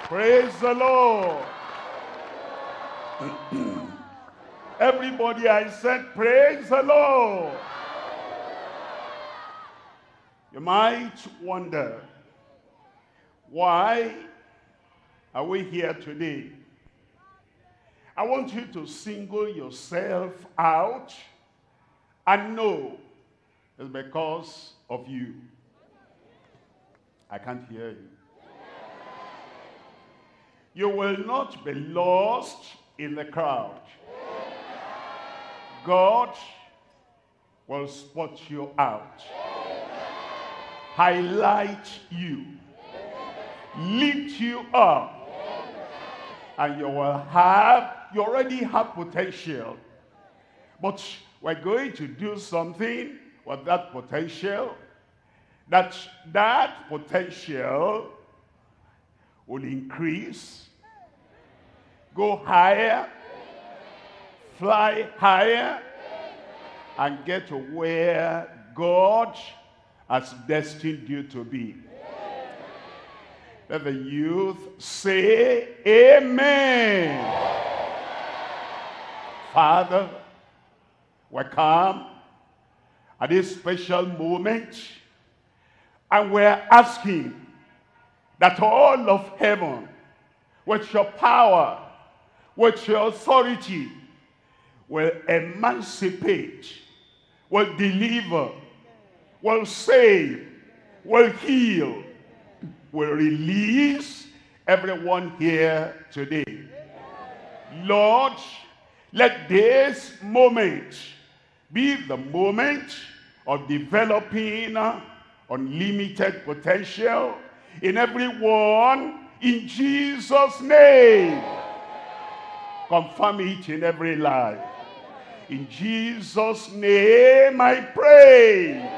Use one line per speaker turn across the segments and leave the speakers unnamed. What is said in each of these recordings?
Praise the Lord. Everybody, I said, praise the Lord. You might wonder, why are we here today? I want you to single yourself out and know it's because of you. I can't hear you. You will not be lost in the crowd. God will spot you out, highlight you, lift you up, and you already have potential. But we're going to do something with that potential, that potential will increase, go higher, fly higher, and get to where God has destined you to be. Let the youth say amen. Father, we come at this special moment, and we're asking that all of heaven, with your power, with your authority, will emancipate, will deliver, will save, will heal, will release everyone here today. Lord, let this moment be the moment of developing unlimited potential in everyone, in Jesus' name. Confirm it in every life. In Jesus' name I pray.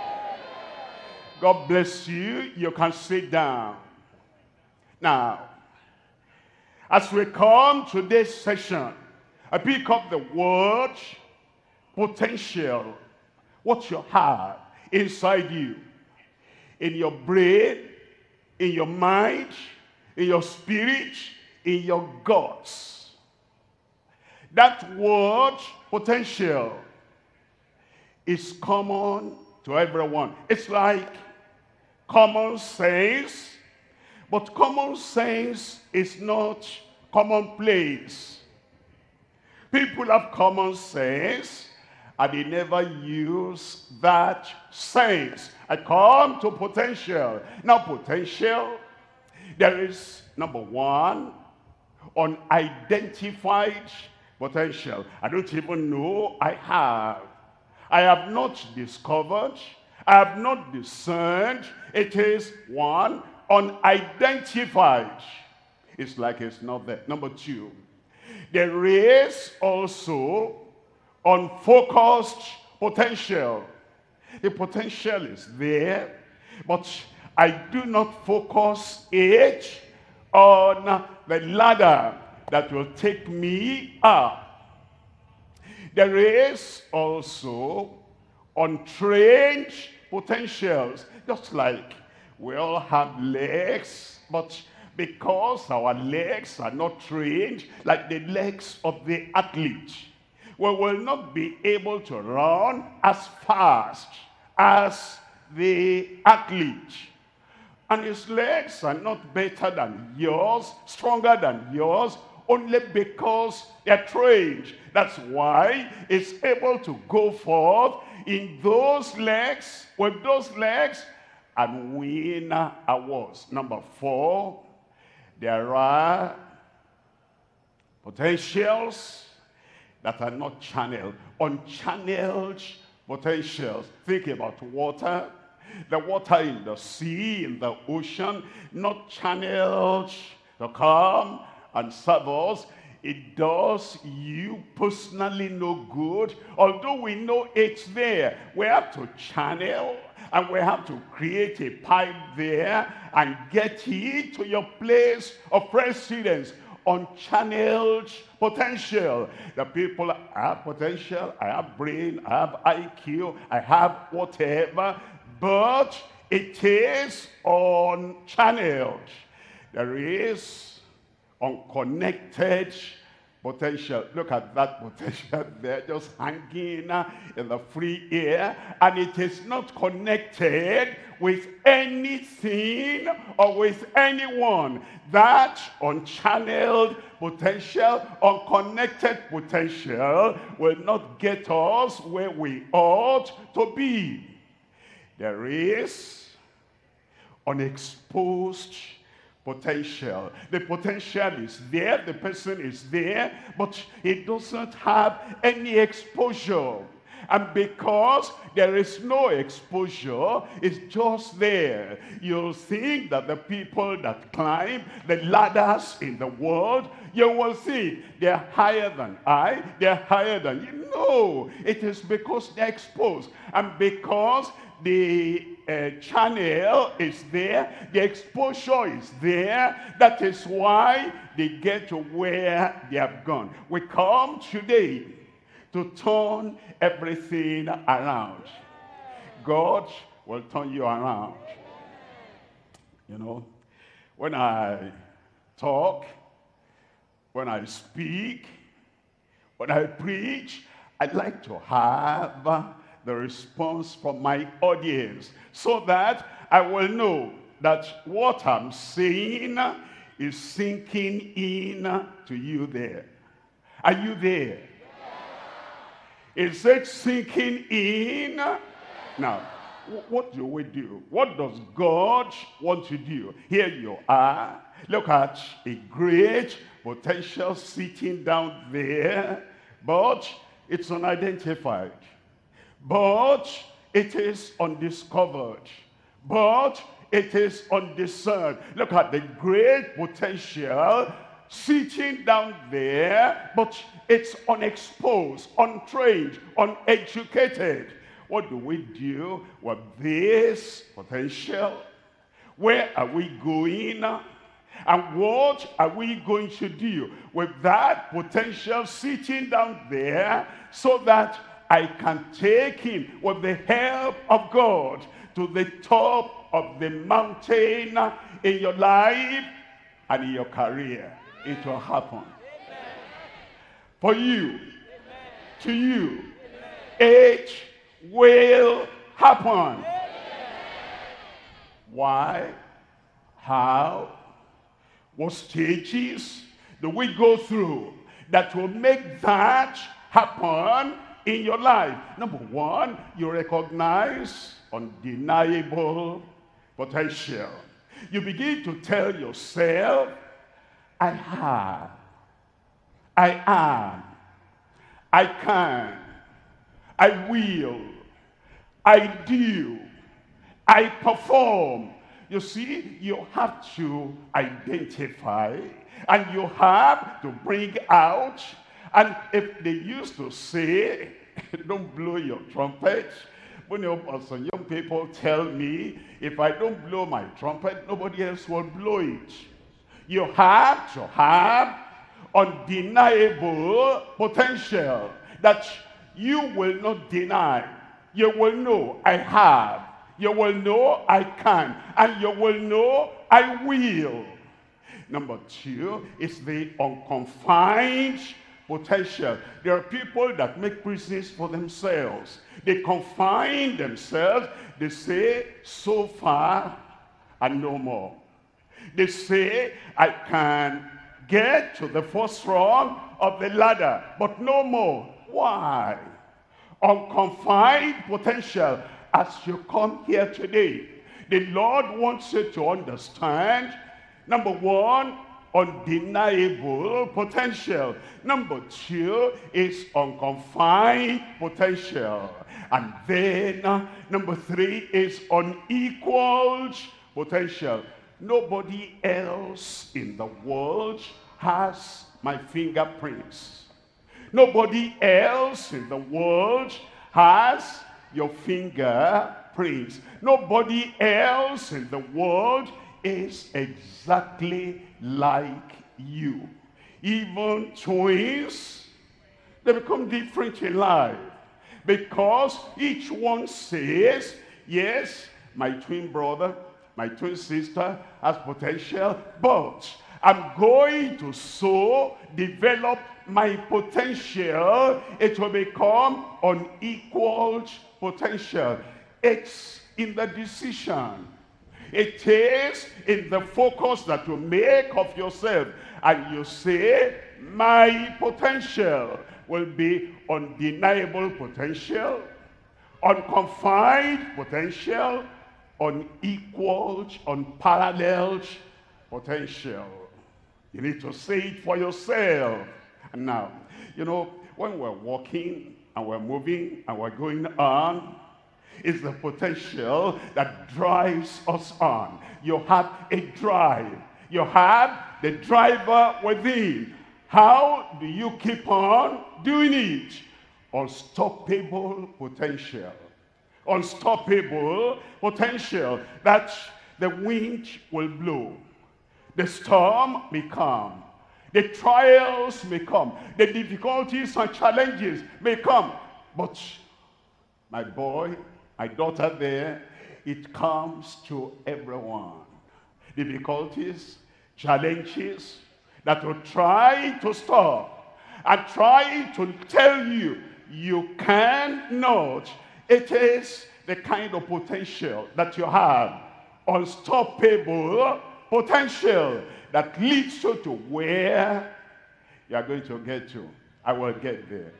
God bless you. You can sit down. Now, as we come to this session, I pick up the word potential. What you have inside you, in your brain, in your mind, in your spirit, in your guts. That word, potential, is common to everyone. It's like common sense, but common sense is not commonplace. People have common sense, and they never use that sense. I come to potential. Now, potential, there is, number one, unidentified potential. I don't even know I have. I have not discovered. I have not discerned. It is one, unidentified. It's like it's not there. Number two, there is also unfocused potential. The potential is there, but I do not focus it on the ladder that will take me up. There is also untrained potentials. Just like we all have legs, but because our legs are not trained like the legs of the athlete, we will not be able to run as fast as the athlete. And his legs are not better than yours, stronger than yours, only because they're trained. That's why he's able to go forth in those legs, with those legs, and win awards. Number four, there are potentials that are not channeled, unchanneled potentials. Think about water, the water in the sea, in the ocean, not channeled to come and serve us. It does you personally no good, although we know it's there. We have to channel, and we have to create a pipe there and get it to your place of residence. Unchanneled potential. The people have potential, I have brain, I have IQ, I have whatever, but it is unchanneled. There is unconnected potential. Look at that potential there, just hanging in the free air, and it is not connected with anything or with anyone. That unchanneled potential, unconnected potential will not get us where we ought to be. There is unexposed potential. The potential is there, the person is there, but he doesn't have any exposure. And because there is no exposure, it's just there. You'll think that the people that climb the ladders in the world, you will see they're higher than I, they're higher than you. No, it is because they're exposed. And because the channel is there, the exposure is there, that is why they get to where they have gone. We come today to turn everything around. God will turn you around. You know, when I talk, when I speak, when I preach, I'd like to have the response from my audience, so that I will know that what I'm saying is sinking in to you there. Are you there? Is it sinking in? Now, what do we do? What does God want to do? Here you are. Look at a great potential sitting down there, but it's unidentified. But it is undiscovered. But it is undiscerned. Look at the great potential sitting down there, but it's unexposed, untrained, uneducated. What do we do with this potential? Where are we going? And what are we going to do with that potential sitting down there, so that I can take him with the help of God to the top of the mountain in your life and in your career? It will happen. For you, to you, it will happen. Why? How? What stages do we go through that will make that happen in your life? Number one, you recognize undeniable potential. You begin to tell yourself, I have, I am, I can, I will, I do, I perform. You see, you have to identify, and you have to bring out. And if they used to say, don't blow your trumpet, when some young people tell me, if I don't blow my trumpet, nobody else will blow it. You have to have undeniable potential that you will not deny. You will know I have. You will know I can. And you will know I will. Number two is the unconfined potential. There are people that make prisons for themselves. They confine themselves. They say, so far and no more. They say, I can get to the first rung of the ladder, but no more. Why? Unconfined potential. As you come here today, the Lord wants you to understand, number one, undeniable potential. Number two is unconfined potential. And then number three is unequaled potential. Nobody else in the world has my fingerprints. Nobody else in the world has your fingerprints. Nobody else in the world is exactly like you. Even twins, they become different in life, because each one says, yes, my twin brother, My twin sister has potential, but I'm going to develop my potential. It will become unequaled potential. It's in the decision. It is in the focus that you make of yourself. And you say, my potential will be undeniable potential, unconfined potential, unequaled, unparalleled potential. You need to say it for yourself. And now, you know, when we're walking and we're moving and we're going on, it's the potential that drives us on. You have a drive. You have the driver within. How do you keep on doing it? Unstoppable potential. Unstoppable potential that the wind will blow. The storm may come. The trials may come. The difficulties and challenges may come. But my boy, my daughter there, it comes to everyone. Difficulties, challenges that will try to stop and try to tell you, you cannot. It is the kind of potential that you have. Unstoppable potential that leads you to where you are going to get to. I will get there.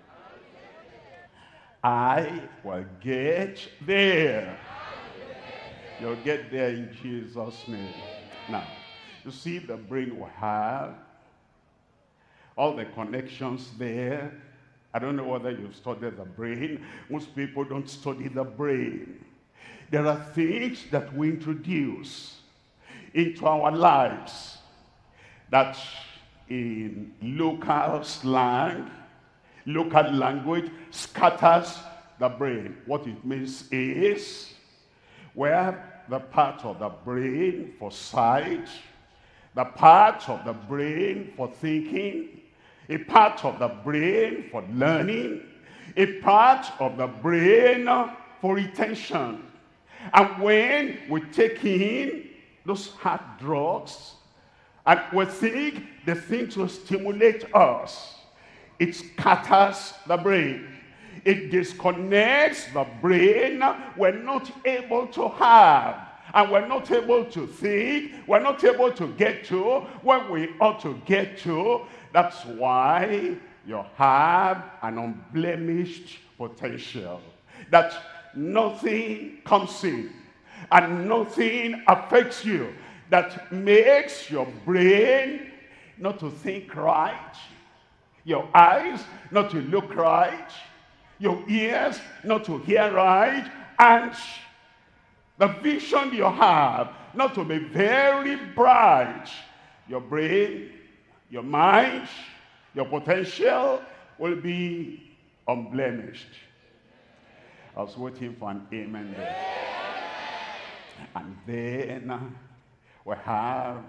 I will get there. You'll get there in Jesus' name. Now, you see the brain we have, all the connections there. I don't know whether you've studied the brain. Most people don't study the brain. There are things that we introduce into our lives that in local slang, local language, scatters the brain. What it means is, where the part of the brain for sight, the part of the brain for thinking, a part of the brain for learning, a part of the brain for retention. And when we take in those hard drugs, and we think the things will stimulate us, it scatters the brain. It disconnects the brain. We're not able to have, and we're not able to think, we're not able to get to where we ought to get to. That's why you have an unblemished potential, that nothing comes in and nothing affects you that makes your brain not to think right, your eyes not to look right, your ears not to hear right, and the vision you have not to be very bright. Your brain, your mind, your potential will be unblemished. I was waiting for an amen there. And then we have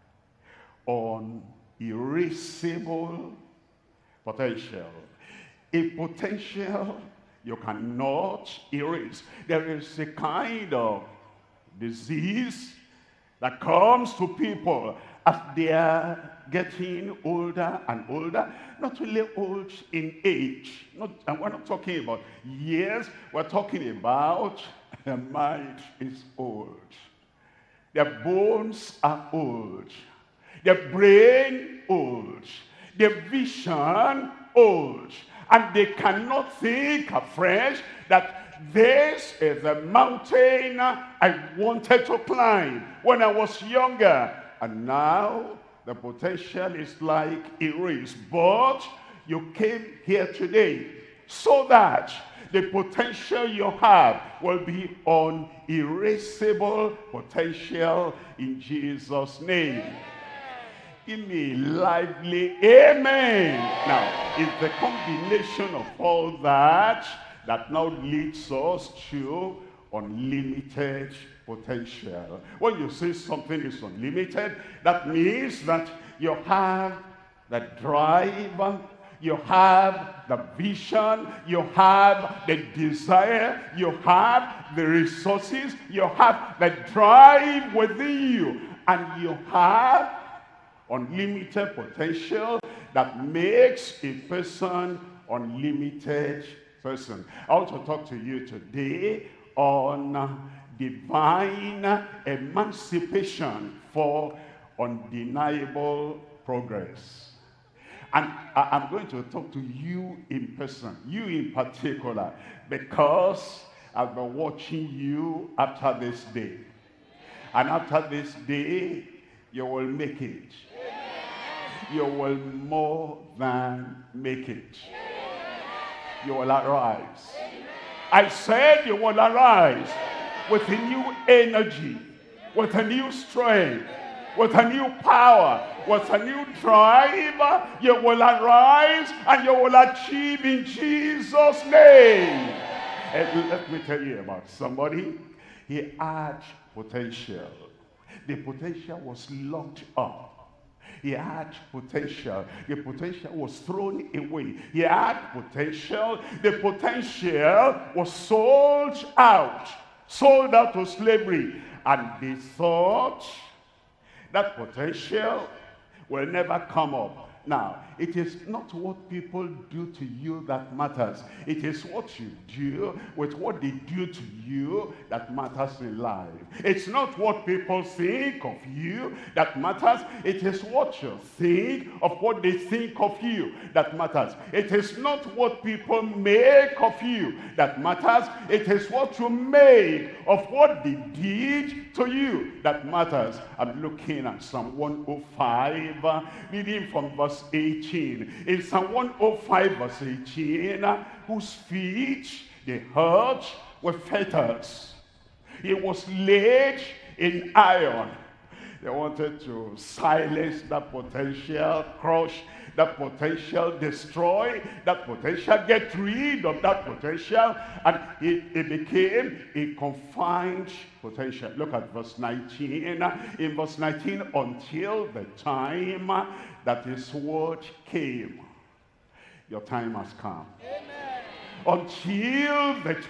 unerasable potential. A potential you cannot erase. There is a kind of disease that comes to people as they are getting older and older, not really old in age. And we're not talking about years, we're talking about their mind is old. Their bones are old. Their brain old. Their vision old. And they cannot think afresh that this is the mountain I wanted to climb when I was younger. And now the potential is like erased. But you came here today so that the potential you have will be unerasable potential in Jesus' name. Give me a lively amen. Now, it's the combination of all that that now leads us to unlimited potential. When you say something is unlimited, that means that you have the drive, you have the vision, you have the desire, you have the resources, you have the drive within you, and you have unlimited potential that makes a person unlimited person. I want to talk to you today on divine emancipation for undeniable progress. And I'm going to talk to you in person, you in particular, because I've been watching you after this day. And after this day, you will make it. You will more than make it. You will arise. I said you will arise with a new energy, with a new strength, with a new power, with a new drive. You will arise and you will achieve in Jesus' name. And let me tell you about somebody. He had potential. The potential was locked up. He had potential. The potential was thrown away. He had potential. The potential was sold out to slavery. And they thought that potential will never come up. Now, it is not what people do to you that matters. It is what you do with what they do to you that matters in life. It's not what people think of you that matters. It is what you think of what they think of you that matters. It is not what people make of you that matters. It is what you make of what they did to you that matters. I'm looking at Psalm 105, reading from verse 18. In Psalm 105 verse 18, whose feet they hurt with fetters. He was laid in iron. They wanted to silence that potential, crush that potential, destroy that potential, get rid of that potential, and it became a confined potential. Look at verse 19. In verse 19, until the time that his word came. Your time has come. Amen. Until the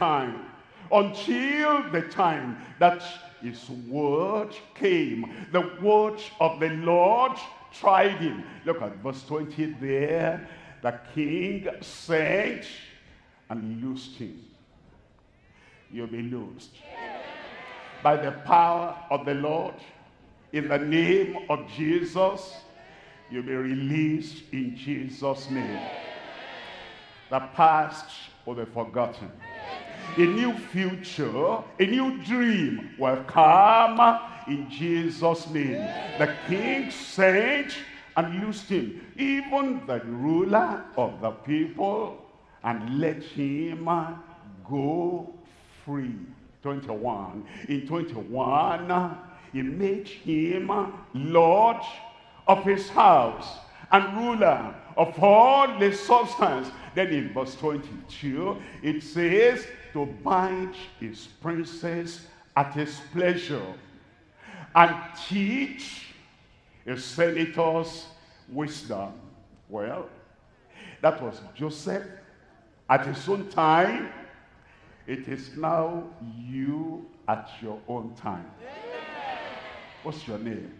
time that his word came. The word of the Lord tried him. Look at verse 20 there. The king sent and loosed him. You'll be loosed. By the power of the Lord, in the name of Jesus, you'll be released in Jesus' name. The past will be forgotten. A new future, a new dream will come in Jesus' name. The king sent and loosed him, even the ruler of the people, and let him go free. 21. In 21, he made him Lord of his house and ruler of all the substance. Then in verse 22, it says, to bind his princes at his pleasure and teach his senators wisdom. Well, that was Joseph at his own time. It is now you at your own time. What's your name?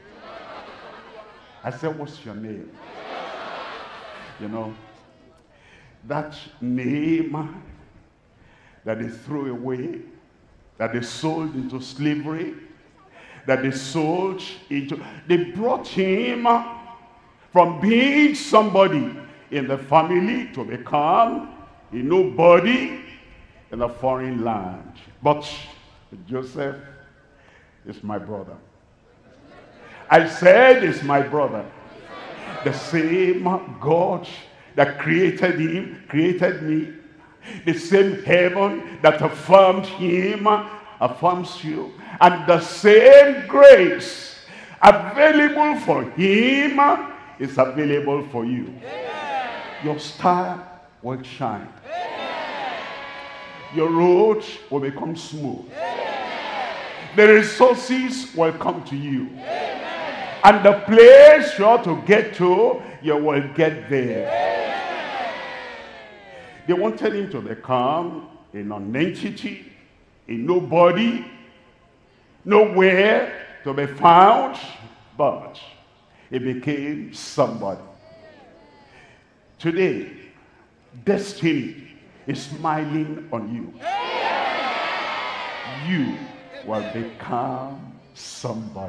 I said, what's your name? You know, that name that they threw away, that they sold into slavery, that they sold into, they brought him from being somebody in the family to become a nobody in a foreign land. But Joseph is my brother. I said it's my brother. The same God that created him, created me. The same heaven that affirmed him, affirms you. And the same grace available for him is available for you. Amen. Your star will shine. Amen. Your road will become smooth. Amen. The resources will come to you. Amen. And the place you ought to get to, you will get there. Amen. They wanted him to become a non-entity, a nobody, nowhere to be found, but he became somebody. Today, destiny is smiling on you. You will become somebody.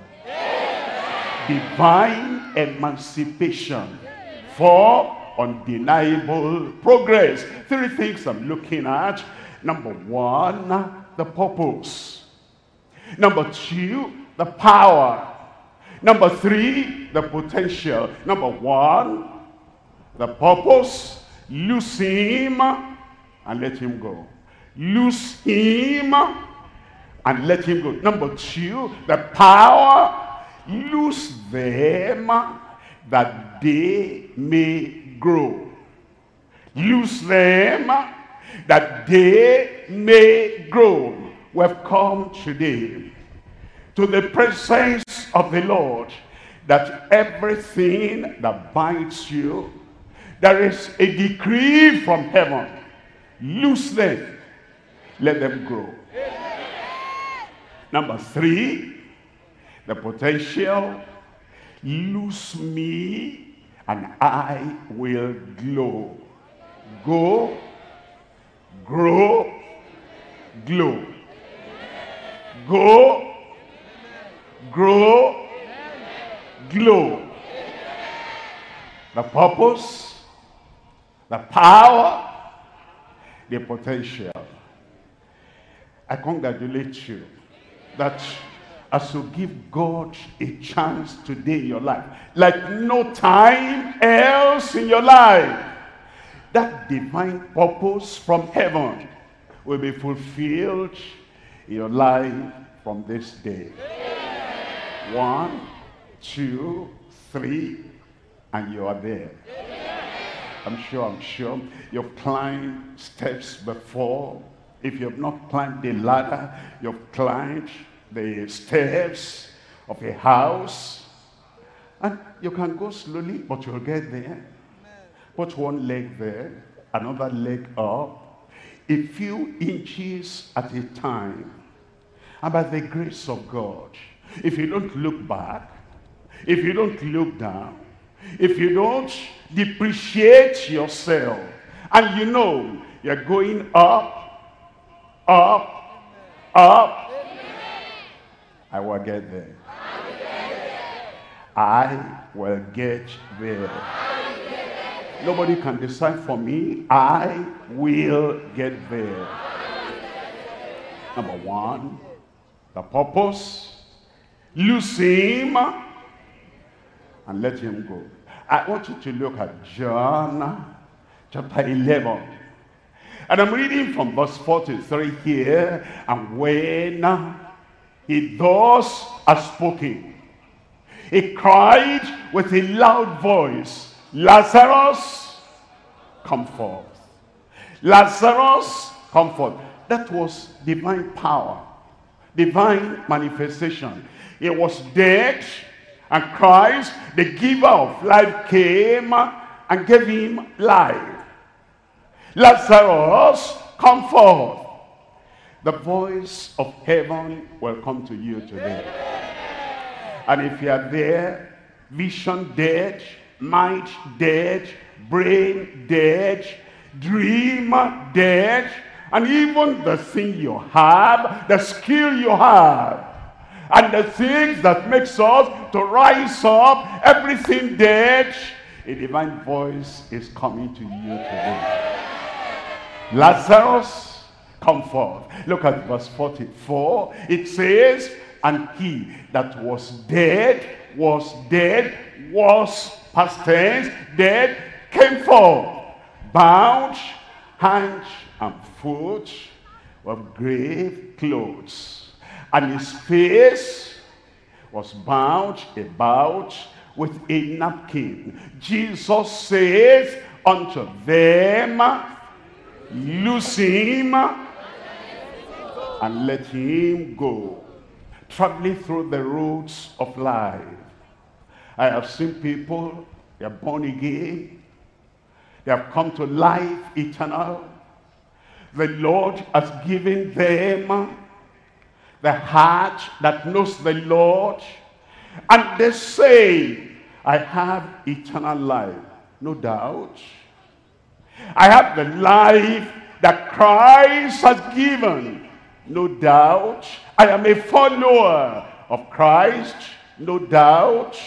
Divine emancipation for undeniable progress. Three things I'm looking at. Number one, the purpose. Number two, the power. Number three, the potential. Number one, the purpose. Lose him and let him go. Lose him and let him go. Number two, the power. Lose them that they may grow. Lose them that they may grow. We've come today to the presence of the Lord, that everything that binds you, there is a decree from heaven. Loose them. Let them grow. Number three, the potential. Loose me and I will glow. Go, grow, glow. Go, grow, glow. The purpose, the power, the potential. I congratulate you that as you give God a chance today in your life, like no time else in your life, that divine purpose from heaven will be fulfilled in your life from this day. 1, 2, 3, and you are there. I'm sure you've climbed steps before. If you have not climbed the ladder, you've climbed the steps of a house, and you can go slowly, but you'll get there. Put one leg there, another leg up, a few inches at a time. And by the grace of God, if you don't look back, if you don't look down, if you don't depreciate yourself, and you know you're going up, up, up, I will get there. I will get there. Nobody can decide for me. I will get there. Number one, the purpose. Lose him and let him go. I want you to look at John chapter 11. And I'm reading from verse 43 here. And when he thus has spoken, he cried with a loud voice, Lazarus, come forth. Lazarus, come forth. That was divine power, divine manifestation. He was dead, and Christ, the giver of life, came and gave him life. Lazarus, come forth. The voice of heaven will come to you today. And if you are there, vision dead, mind dead, brain dead, dream dead, and even the thing you have, the skill you have, and the things that makes us to rise up, everything dead, a divine voice is coming to you today. Lazarus, come forth. Look at verse 44. It says, and he that was dead, past tense, dead, came forth, bound hand and foot with grave clothes, and his face was bound about with a napkin. Jesus says unto them, loose him and let him go. Traveling through the roads of life, I have seen people, they are born again, They have come to life eternal. The Lord has given them the heart that knows the Lord. And they say, I have eternal life. No doubt. I have the life that Christ has given. No doubt. I am a follower of Christ. No doubt.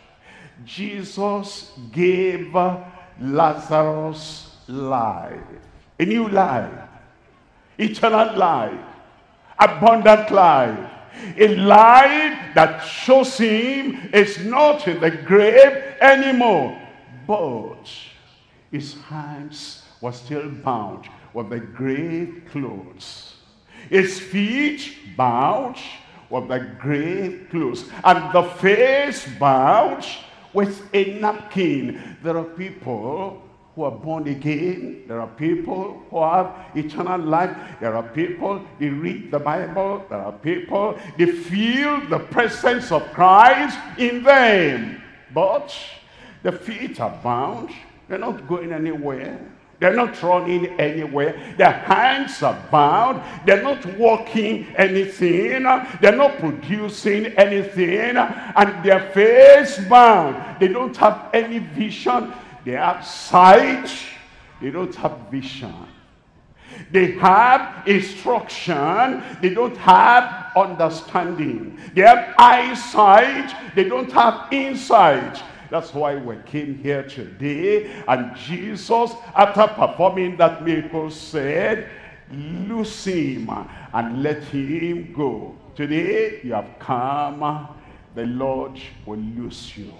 Jesus gave Lazarus life. A new life. Eternal life. Abundant life. A life that shows him is not in the grave anymore. But his hands were still bound with the grave clothes. His feet bound with the grave clothes. And the face bound with a napkin. There are people who are born again. There are people who have eternal life. There are people, they read the Bible. There are people, they feel the presence of Christ in them. But the feet are bound. They're not going anywhere. They're not running anywhere. Their hands are bound. They're not walking anything. They're not producing anything. And their face bound. They don't have any vision. They have sight. They don't have vision. They have instruction. They don't have understanding. They have eyesight. They don't have insight. That's why we came here today. And Jesus, after performing that miracle, said, loose him and let him go. Today you have come. The Lord will loose you.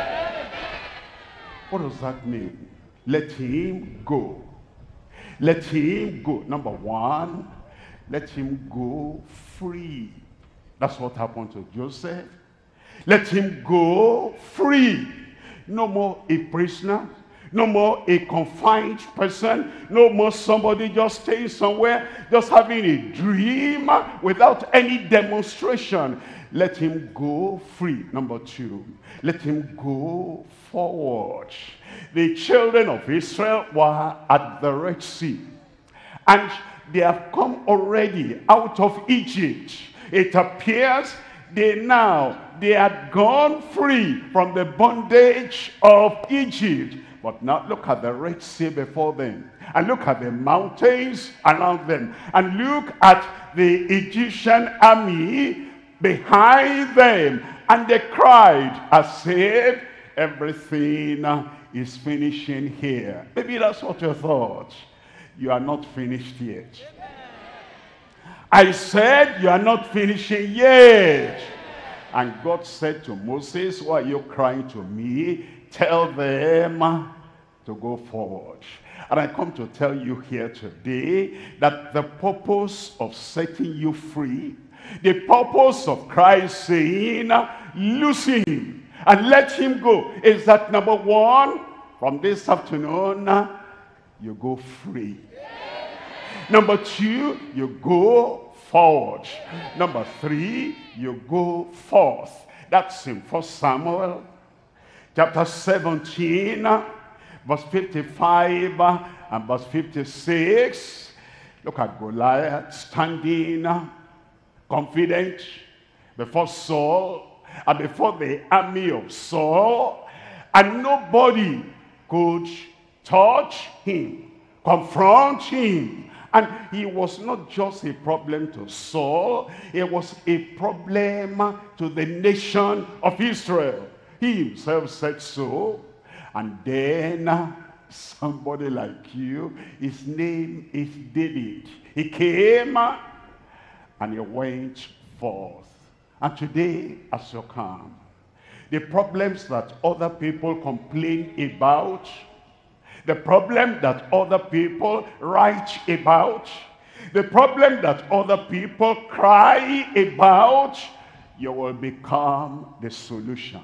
What does that mean? Let him go. Let him go. Number one, let him go free. That's what happened to Joseph. Let him go free. No more a prisoner. No more a confined person. No more somebody just staying somewhere, just having a dream without any demonstration. Let him go free. Number two, let him go forward. The children of Israel were at the Red Sea. And they have come already out of Egypt. It appears they had gone free from the bondage of Egypt. But now look at the Red Sea before them. And look at the mountains around them. And look at the Egyptian army behind them. And they cried as if everything is finishing here. Maybe that's what you thought. You are not finished yet. I said you are not finishing yet. And God said to Moses, why are you crying to me? Tell them to go forward. And I come to tell you here today that the purpose of setting you free, the purpose of Christ saying, loose him and let him go, is that number one, from this afternoon, you go free. Number two, you go forward. Number three, you go forth. That's in 1 Samuel chapter 17, verse 55 and verse 56. Look at Goliath standing confident before Saul and before the army of Saul, and nobody could touch him, confront him. And he was not just a problem to Saul, it was a problem to the nation of Israel. He himself said so. And then somebody like you, his name is David. He came and he went forth. And today, as you come, the problems that other people complain about, the problem that other people write about, the problem that other people cry about, you will become the solution.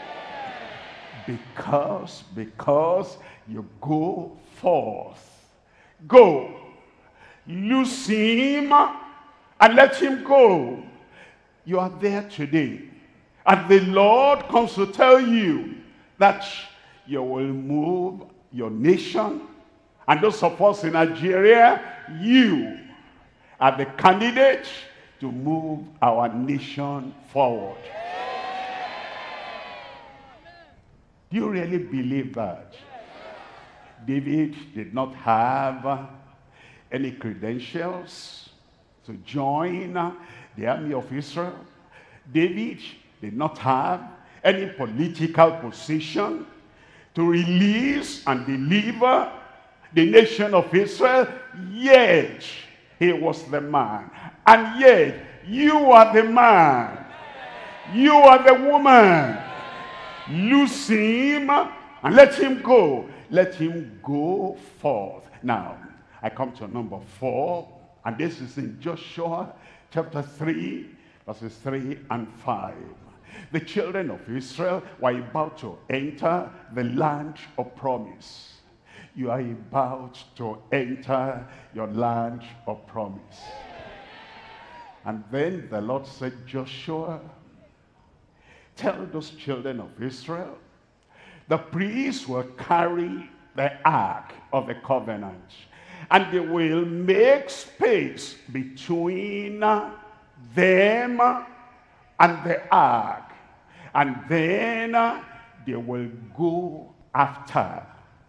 Because you go forth. Go. Loose him and let him go. You are there today. And the Lord comes to tell you that you will move your nation, and those of us in Nigeria, you are the candidate to move our nation forward. Do you really believe that? David did not have any credentials to join the army of Israel. David did not have any political position to release and deliver the nation of Israel, yet he was the man. And yet, you are the man. You are the woman. Loose him and let him go. Let him go forth. Now, I come to number 4, and this is in Joshua chapter 3, verses 3 and 5. The children of Israel were about to enter the land of promise. You are about to enter your land of promise. And then the Lord said, Joshua, tell those children of Israel, the priests will carry the ark of the covenant, and they will make space between them and the ark, and then they will go after.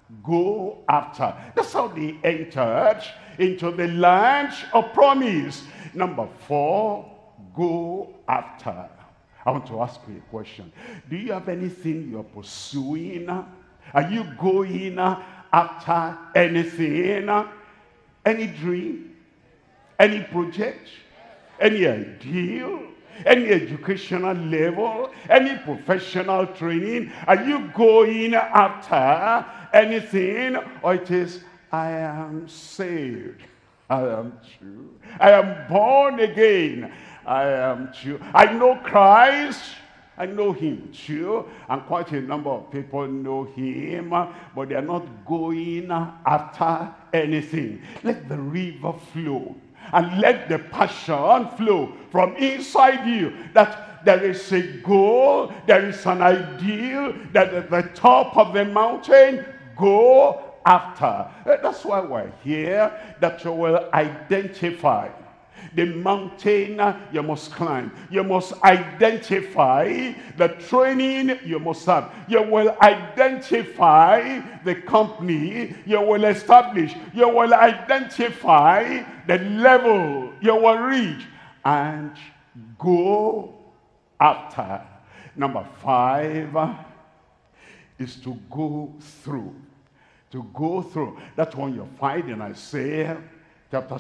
That's how they entered into the land of promise. Number 4, go after. I want to ask you a question. Do you have anything you're pursuing? Are you going after anything? Any dream? Any project? Any ideal? Any educational level? Any professional training? Are you going after anything? Or it is, I am saved, I am true, I am born again, I am true, I know Christ, I know him too, and quite a number of people know him, but they are not going after anything. Let the river flow, and let the passion flow from inside you, that there is a goal, there is an ideal, that at the top of the mountain, go after. That's why we're here, that you will identify the mountain you must climb. You must identify the training you must have. You will identify the company you will establish. You will identify the level you will reach and go after. Number 5 is to go through. To go through. That one you find in Isaiah chapter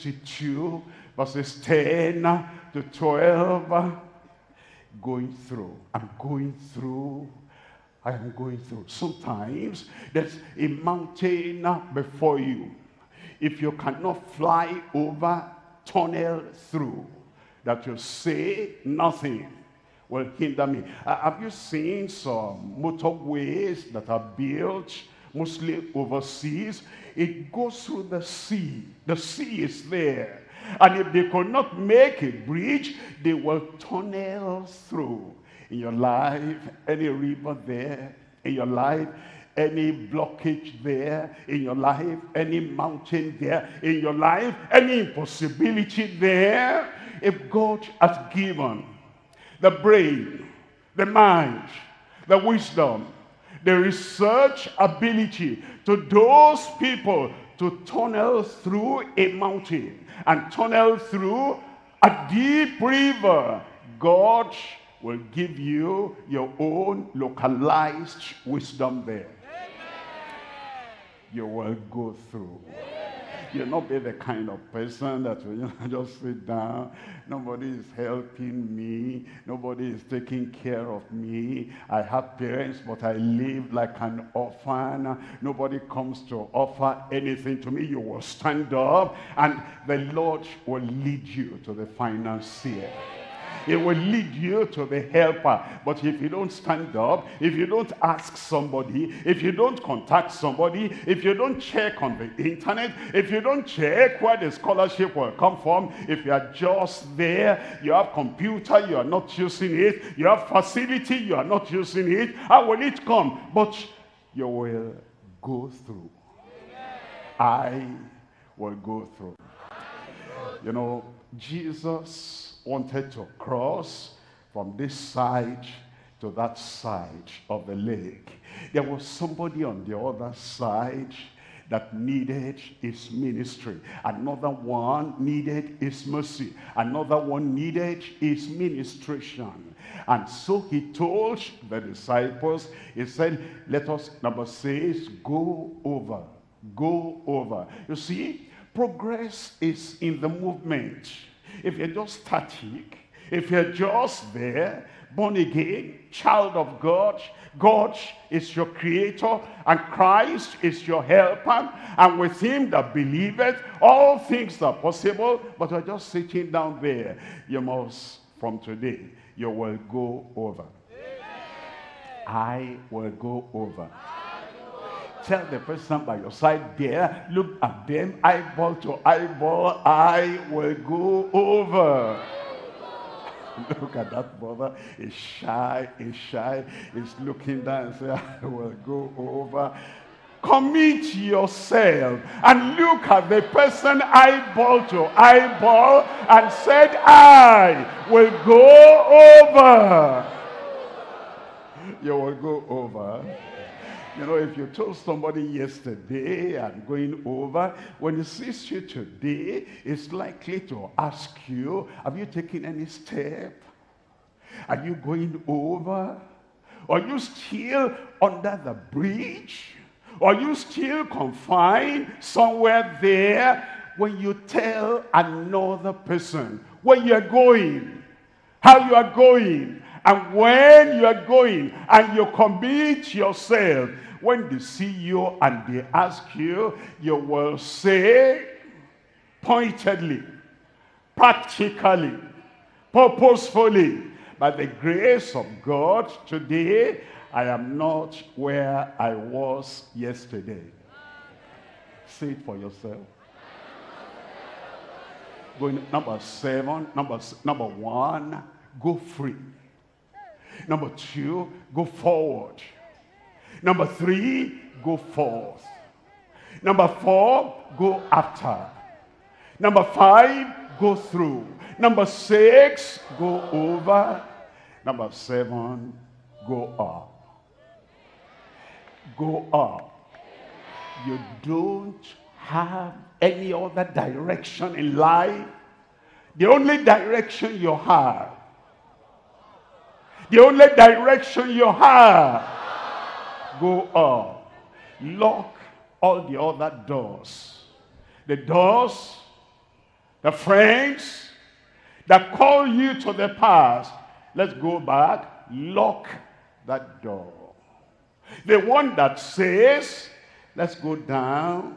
62, verses 10 to 12. Going through. I'm going through. I am going through. Sometimes there's a mountain before you. If you cannot fly over, tunnel through. That you say nothing will hinder me. Have you seen some motorways that are built mostly overseas? It goes through the sea. The sea is there. And if they could not make a bridge, they will tunnel through. In your life, any river there. In your life, any blockage there. In your life, any mountain there. In your life, any impossibility there. If God has given the brain, the mind, the wisdom, the research ability to those people to tunnel through a mountain and tunnel through a deep river, God will give you your own localized wisdom there. You will go through. You'll not be the kind of person that will just sit down. Nobody is helping me. Nobody is taking care of me. I have parents, but I live like an orphan. Nobody comes to offer anything to me. You will stand up, and the Lord will lead you to the financier. It will lead you to the helper. But if you don't stand up, if you don't ask somebody, if you don't contact somebody, if you don't check on the internet, if you don't check where the scholarship will come from, if you are just there, you have computer, you are not using it, you have facility, you are not using it, how will it come? But you will go through. I will go through. You know, Jesus wanted to cross from this side to that side of the lake. There was somebody on the other side that needed his ministry. Another one needed his mercy. Another one needed his ministration. And so he told the disciples, he said, let us, number 6, go over. Go over. You see, progress is in the movement. If you're just static, if you're just there, born again, child of God, God is your creator, and Christ is your helper, and with him that believeth, all things are possible, but you're just sitting down there. You must, from today, you will go over. I will go over. Tell the person by your side there, look at them, eyeball to eyeball, I will go over. Look at that brother, he's shy, he's looking down and say, I will go over. Commit yourself and look at the person eyeball to eyeball and said, I will go over. You will go over. You know, if you told somebody yesterday, I'm going over, when he sees you today, it's likely to ask you, have you taken any step? Are you going over? Are you still under the bridge? Are you still confined somewhere there? When you tell another person where you're going, how you are going, and when you are going, and you commit yourself, when they see you and they ask you, you will say pointedly, practically, purposefully, by the grace of God, today I am not where I was yesterday. Say it for yourself. Going number 7, number 1, go free. Number 2, go forward. Number 3, go forth. Number 4, go after. Number 5, go through. Number 6, go over. Number 7, go up. Go up. You don't have any other direction in life. The only direction you have, the only direction you have, go up. Lock all the other doors. The doors, the friends that call you to the past. Let's go back. Lock that door. The one that says, let's go down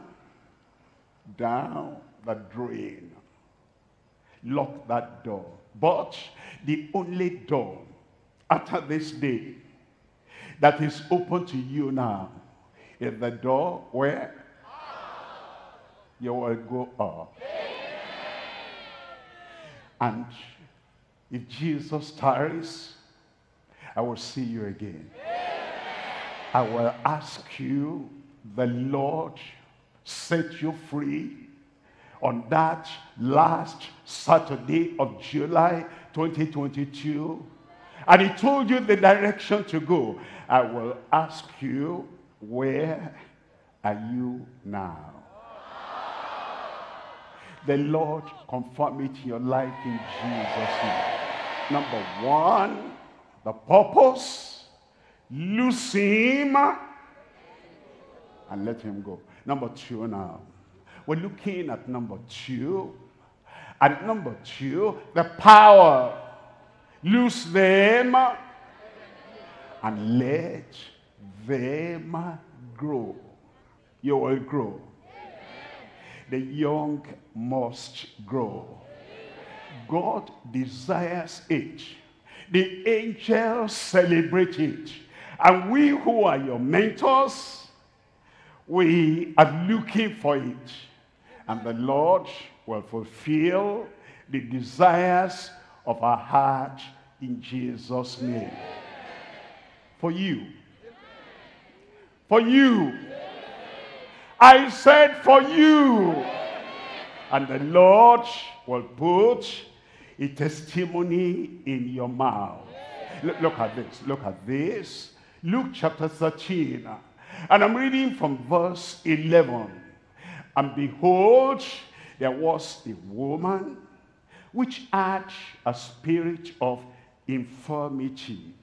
the drain. Lock that door. But the only door after this day that is open to you now is the door where you will go up. And if Jesus tarries, I will see you again. I will ask you, the Lord set you free on that last Saturday of July 2022. And he told you the direction to go. I will ask you, where are you now? The Lord confirm it in your life in Jesus' name. Number 1, the purpose, lose him and let him go. Number 2 now. We're looking at number 2. And number 2, the power. Lose them and let them grow. You will grow. The young must grow. God desires it. The angels celebrate it. And we who are your mentors, we are looking for it. And the Lord will fulfill the desires of our heart in Jesus' name. For you. For you. I said for you. And the Lord will put a testimony in your mouth. Look at this. Look at this. Luke chapter 13. And I'm reading from verse 11. And behold, there was a woman which had a spirit of infirmity,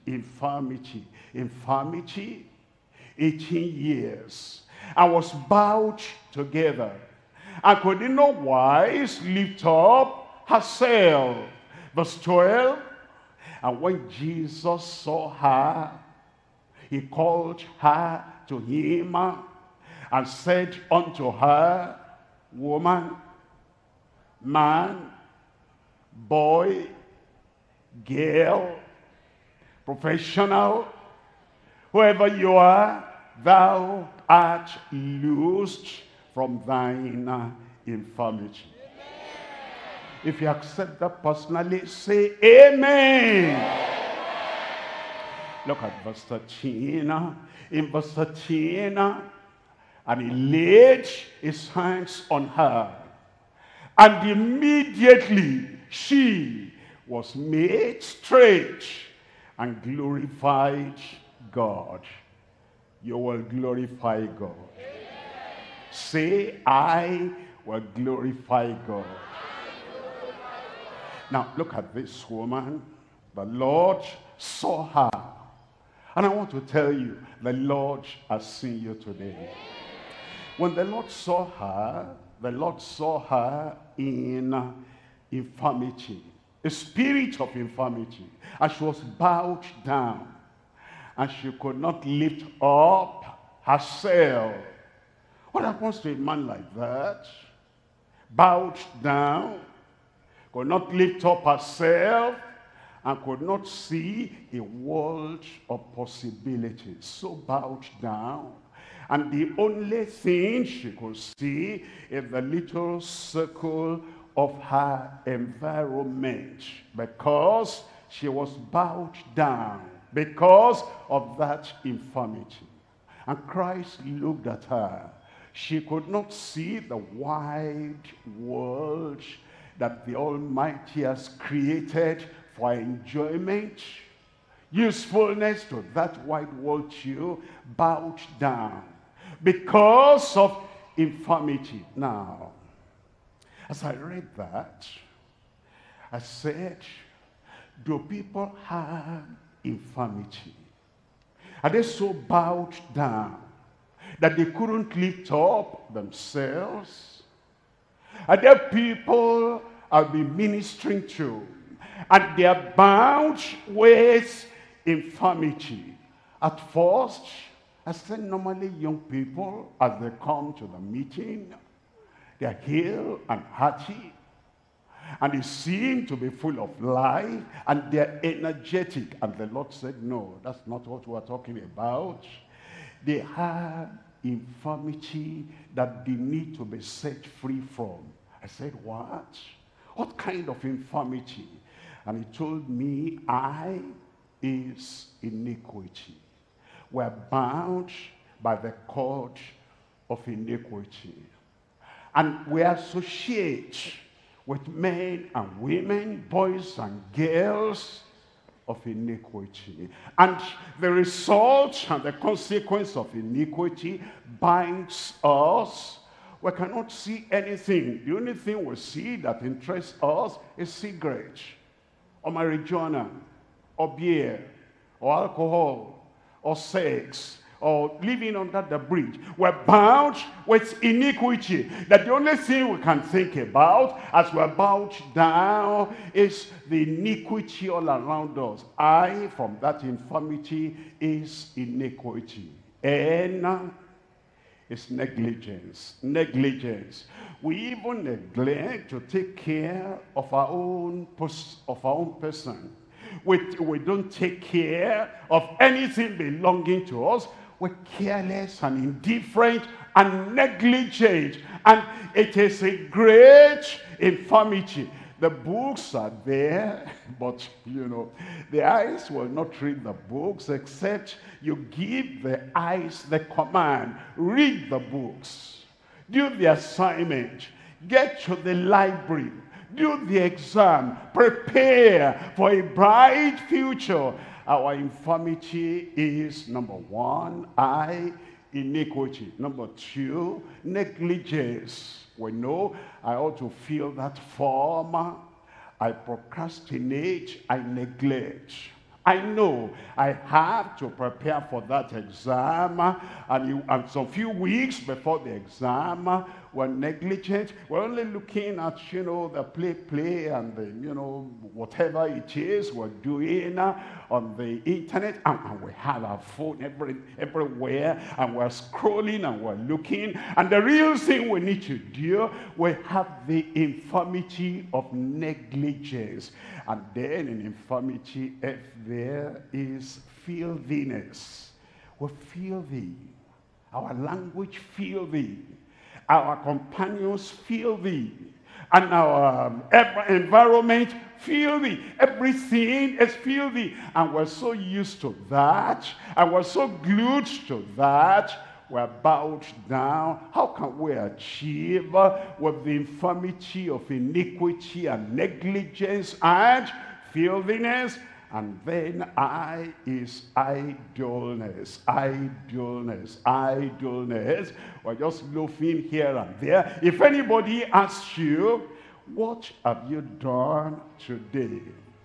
18 years, and was bowed together, and could in no wise lift up herself. Verse 12, and when Jesus saw her, he called her to him, and said unto her, woman, man, boy, girl, professional, whoever you are, thou art loosed from thine infirmity. If you accept that personally, say amen. Look at verse 13. In verse 13, and he laid his hands on her, and immediately she was made straight and glorified God. You will glorify God. Say, I will glorify God. Now, look at this woman. The Lord saw her. And I want to tell you, the Lord has seen you today. When the Lord saw her in infirmity, a spirit of infirmity, and she was bowed down, and she could not lift up herself. What happens to a man like that? Bowed down, could not lift up herself, and could not see a world of possibilities. So bowed down. And the only thing she could see is the little circle of her environment, because she was bowed down because of that infirmity. And Christ looked at her. She could not see the wide world that the Almighty has created for enjoyment, usefulness to that wide world. Too bowed down because of infirmity. Now, as I read that, I said, do people have infirmity? Are they so bowed down that they couldn't lift up themselves? Are there people I'll be ministering to, and they are bound with infirmity? At first, I said normally young people, as they come to the meeting, they are hale and hearty, and they seem to be full of life, and they're energetic. And the Lord said, no, that's not what we're talking about. They have infirmity that they need to be set free from. I said, what? What kind of infirmity? And he told me, I is iniquity. We're bound by the cord of iniquity. And we associate with men and women, boys and girls of iniquity. And the result and the consequence of iniquity binds us. We cannot see anything. The only thing we see that interests us is cigarette, or marijuana, or beer, or alcohol, or sex, or living under the bridge. We're bound with iniquity. That the only thing we can think about as we're bowed down is the iniquity all around us. I, from that infirmity, is iniquity. And it's negligence. Negligence. We even neglect to take care of our own person. We don't take care of anything belonging to us. We're careless and indifferent and negligent. And it is a great infirmity. The books are there, but the eyes will not read the books except you give the eyes the command. Read the books. do the assignment, get to the library, do the exam, prepare for a bright future. Our infirmity is, number one, iniquity. Number two, negligence. We know I ought to fill that form. I procrastinate, I neglect. I know I have to prepare for that exam, and some few weeks before the exam, we're negligent. We're only looking at, the play, and the, whatever it is we're doing on the internet, and we have our phone everywhere, and we're scrolling and we're looking, and the real thing we need to do, we have the infirmity of negligence. And then in infirmity, if there is filthiness, we're filthy. Our language filthy. Our companions filthy. And our environment filthy. Everything is filthy. And we're so used to that. And we're so glued to that. We're bowed down. How can we achieve with the infirmity of iniquity and negligence and filthiness? And then is idleness. Idleness. Idleness. We're just loafing here and there. If anybody asks you, what have you done today?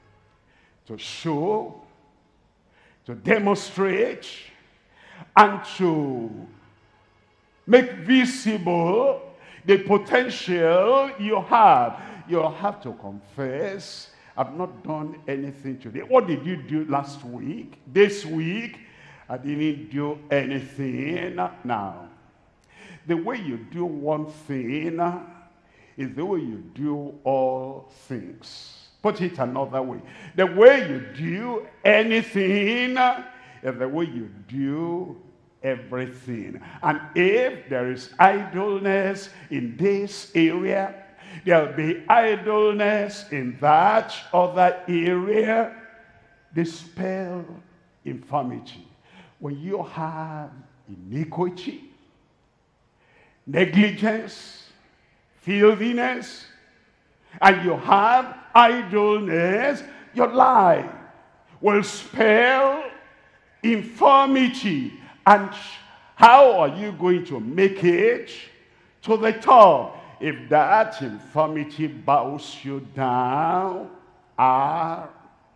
To show, to demonstrate, and to make visible the potential you have. You'll have to confess, I've not done anything today. What did you do last week? This week, I didn't do anything. Now, the way you do one thing is the way you do all things. Put it another way. The way you do anything is the way you do everything. And if there is idleness in this area, there'll be idleness in that other area. Dispel infirmity. When you have iniquity, negligence, filthiness, and you have idleness, your life will spell infirmity. And how are you going to make it to the top? If that infirmity bows you down, R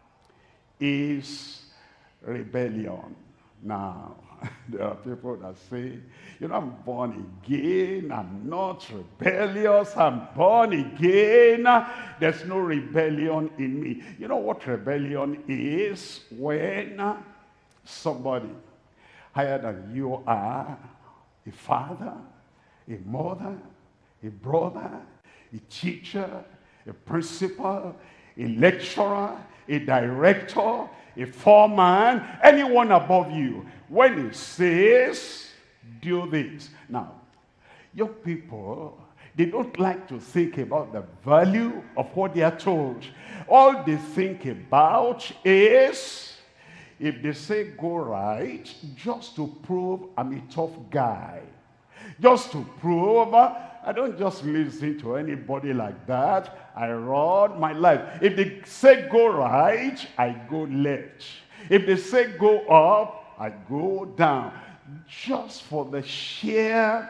is rebellion. Now, there are people that say, I'm born again, I'm not rebellious, I'm born again, there's no rebellion in me. You know what rebellion is? When somebody higher than you are, a father, a mother, a brother, a teacher, a principal, a lecturer, a director, a foreman, anyone above you, when he says, do this. Now, young people, they don't like to think about the value of what they are told. All they think about is, if they say go right, just to prove I'm a tough guy. Just to prove I don't just listen to anybody like that. I run my life. If they say go right, I go left. If they say go up, I go down. Just for the sheer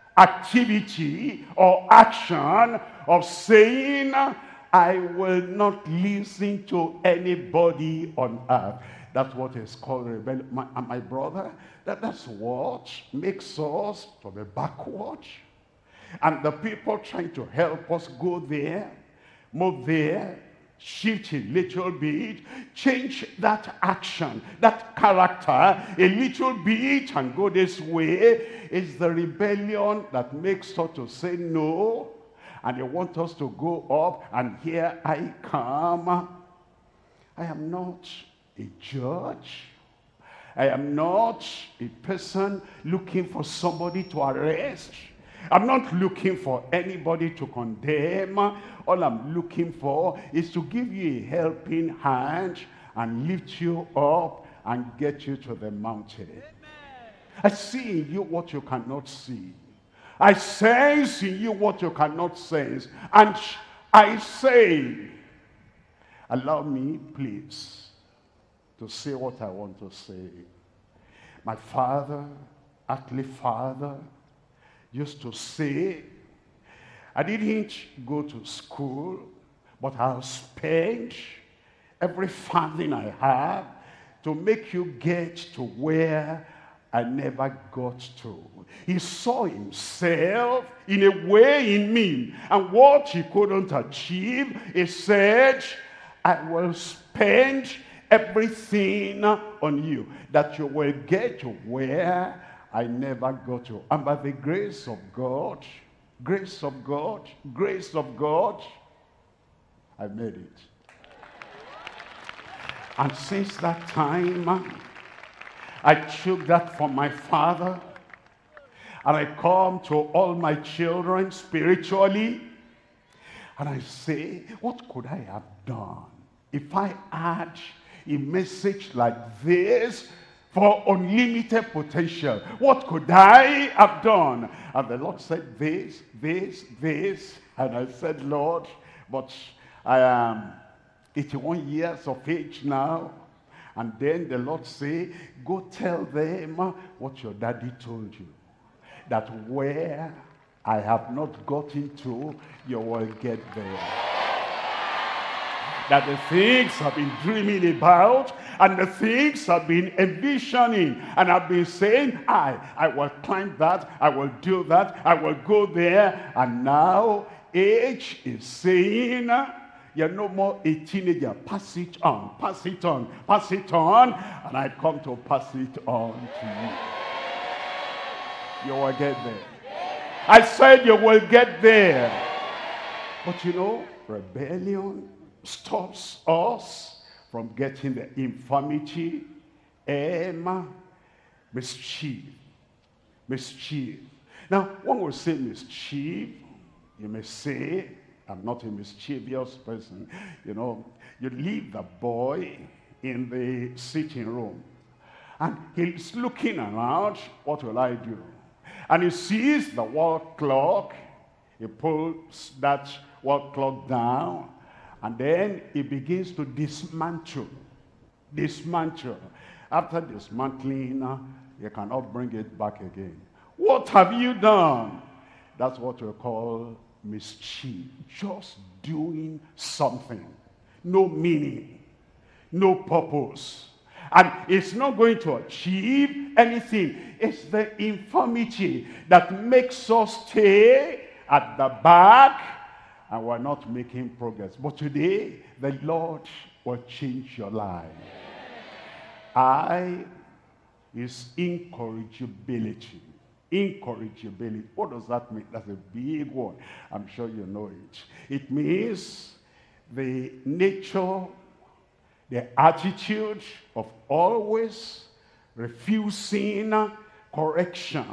activity or action of saying, I will not listen to anybody on earth. That's what is called rebellion. My brother, that's what makes us to be backward. And the people trying to help us go there, move there, shift a little bit, change that action, that character a little bit and go this way. It's the rebellion that makes us to say no. And they want us to go up, and here I come. I am not a judge. I am not a person looking for somebody to arrest. I'm not looking for anybody to condemn. All I'm looking for is to give you a helping hand and lift you up and get you to the mountain. Amen. I see in you what you cannot see. I sense in you what you cannot sense. And I say, allow me, please, to say what I want to say. My father, earthly father, used to say, I didn't go to school, but I'll spend every farthing I have to make you get to where I never got to. He saw himself in a way in me, and what he couldn't achieve, he said, I will spend everything on you, that you will get to where I never got to. And by the grace of God, grace of God, grace of God, I made it. And since that time, I took that from my father, and I come to all my children spiritually, and I say, what could I have done if I had a message like this for unlimited potential? What could I have done? And the Lord said this, and I said, Lord, but I am 81 years of age now. And then the Lord say, go tell them what your daddy told you, that where I have not gotten to, you will get there. That the things I've been dreaming about, and the things I've been envisioning, and I've been saying, I will climb that, I will do that, I will go there. And now age is saying, you're no more a teenager. Pass it on, pass it on, pass it on. And I come to pass it on to you. You will get there. I said you will get there. But you know, rebellion stops us from getting the infirmity and mischief. Mischief. Now, when we say mischief, you may say, I'm not a mischievous person. You know, you leave the boy in the sitting room, and he's looking around, what will I do? And he sees the wall clock. He pulls that wall clock down, and then he begins to dismantle. After dismantling, you cannot bring it back again. What have you done? That's what we call mischief. Just doing something. No meaning. No purpose. And it's not going to achieve anything. It's the infirmity that makes us stay at the back, and we're not making progress. But today, the Lord will change your life. Is incorrigibility. Incorrigibility. What does that mean? That's a big one. I'm sure you know it. It means the nature, the attitude of always refusing correction.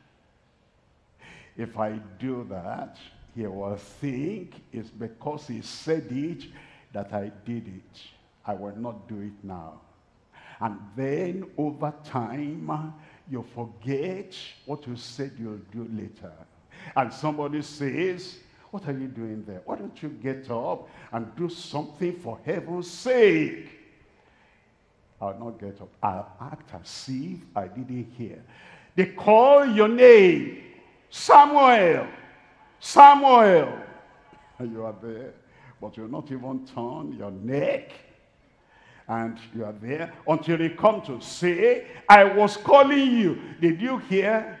If I do that, he will think it's because he said it that I did it. I will not do it now. And then over time, you forget what you said you'll do later. And somebody says, what are you doing there? Why don't you get up and do something for heaven's sake? I'll not get up. I'll act as if I didn't hear. They call your name, Samuel, Samuel. And you are there, but you'll not even turn your neck. And you are there until they come to say, I was calling you. Did you hear?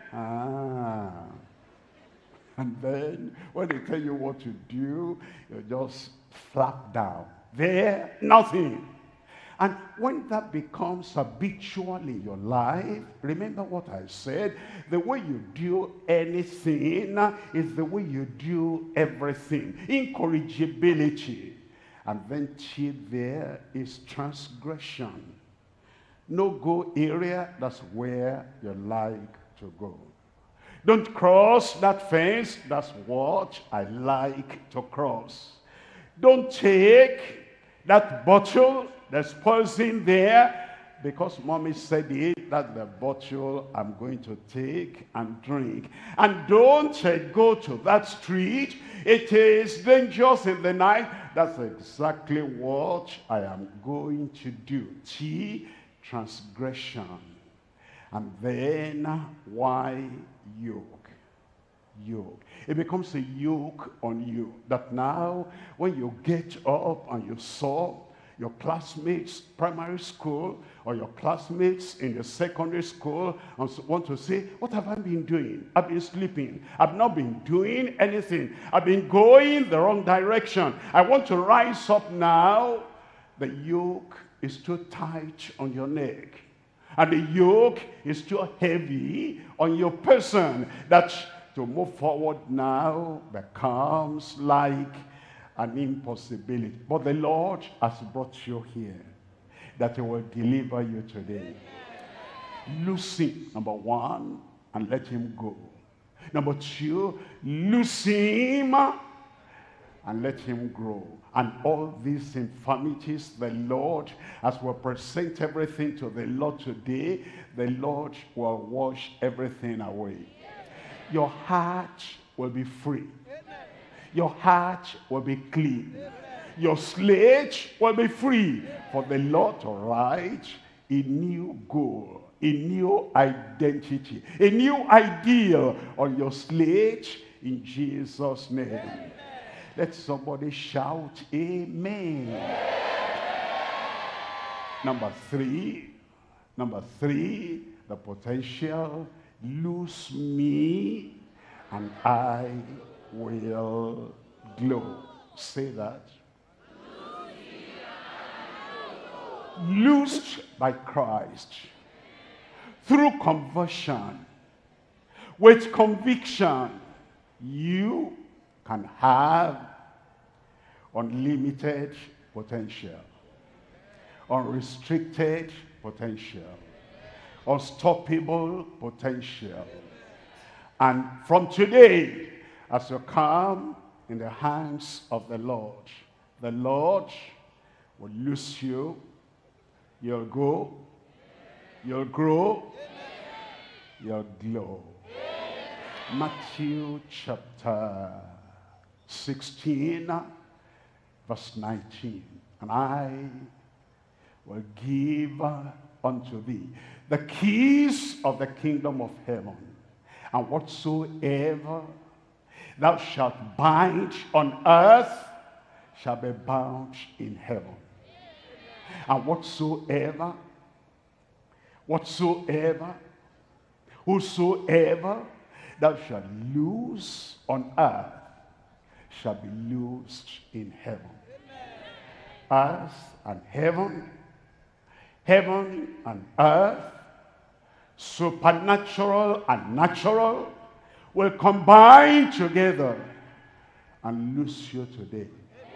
And then when they tell you what to do, you just flap down. There, nothing. And when that becomes habitual in your life, remember what I said. The way you do anything is the way you do everything. Incorrigibility. And then till there is transgression. No-go area, that's where you like to go. Don't cross that fence, that's what I like to cross. Don't take that bottle, there's poison there, Because mommy said it, that's the bottle I'm going to take and drink. And don't go to that street. It is dangerous in the night. That's exactly what I am going to do. T, transgression. And then why yoke? Yoke. It becomes a yoke on you. That now, when you get up and you saw your classmates, primary school, or your classmates in the secondary school, and want to say, what have I been doing? I've been sleeping. I've not been doing anything. I've been going the wrong direction. I want to rise up now. The yoke is too tight on your neck. And the yoke is too heavy on your person. That to move forward now becomes like an impossibility. But the Lord has brought you here, that he will deliver you today. Loose him, number one, and let him go. Number two, loose him and let him grow. And all these infirmities, the Lord, as we present everything to the Lord today, the Lord will wash everything away. Your heart will be free. Your heart will be clean. Your slate will be free for the Lord to write a new goal, a new identity, a new ideal on your slate in Jesus' name. Let somebody shout amen. Number three, the potential, lose me and I will glow. Say that. Loosed by Christ through conversion, with conviction, you can have unlimited potential, unrestricted potential, unstoppable potential. And from today, as you come in the hands of the Lord will loose you. You'll go, you'll grow, you'll glow. Matthew chapter 16, verse 19. And I will give unto thee the keys of the kingdom of heaven. And whatsoever thou shalt bind on earth shall be bound in heaven. And whosoever thou shalt loose on earth shall be loosed in heaven. Earth and heaven, heaven and earth, supernatural and natural, will combine together and loose you today.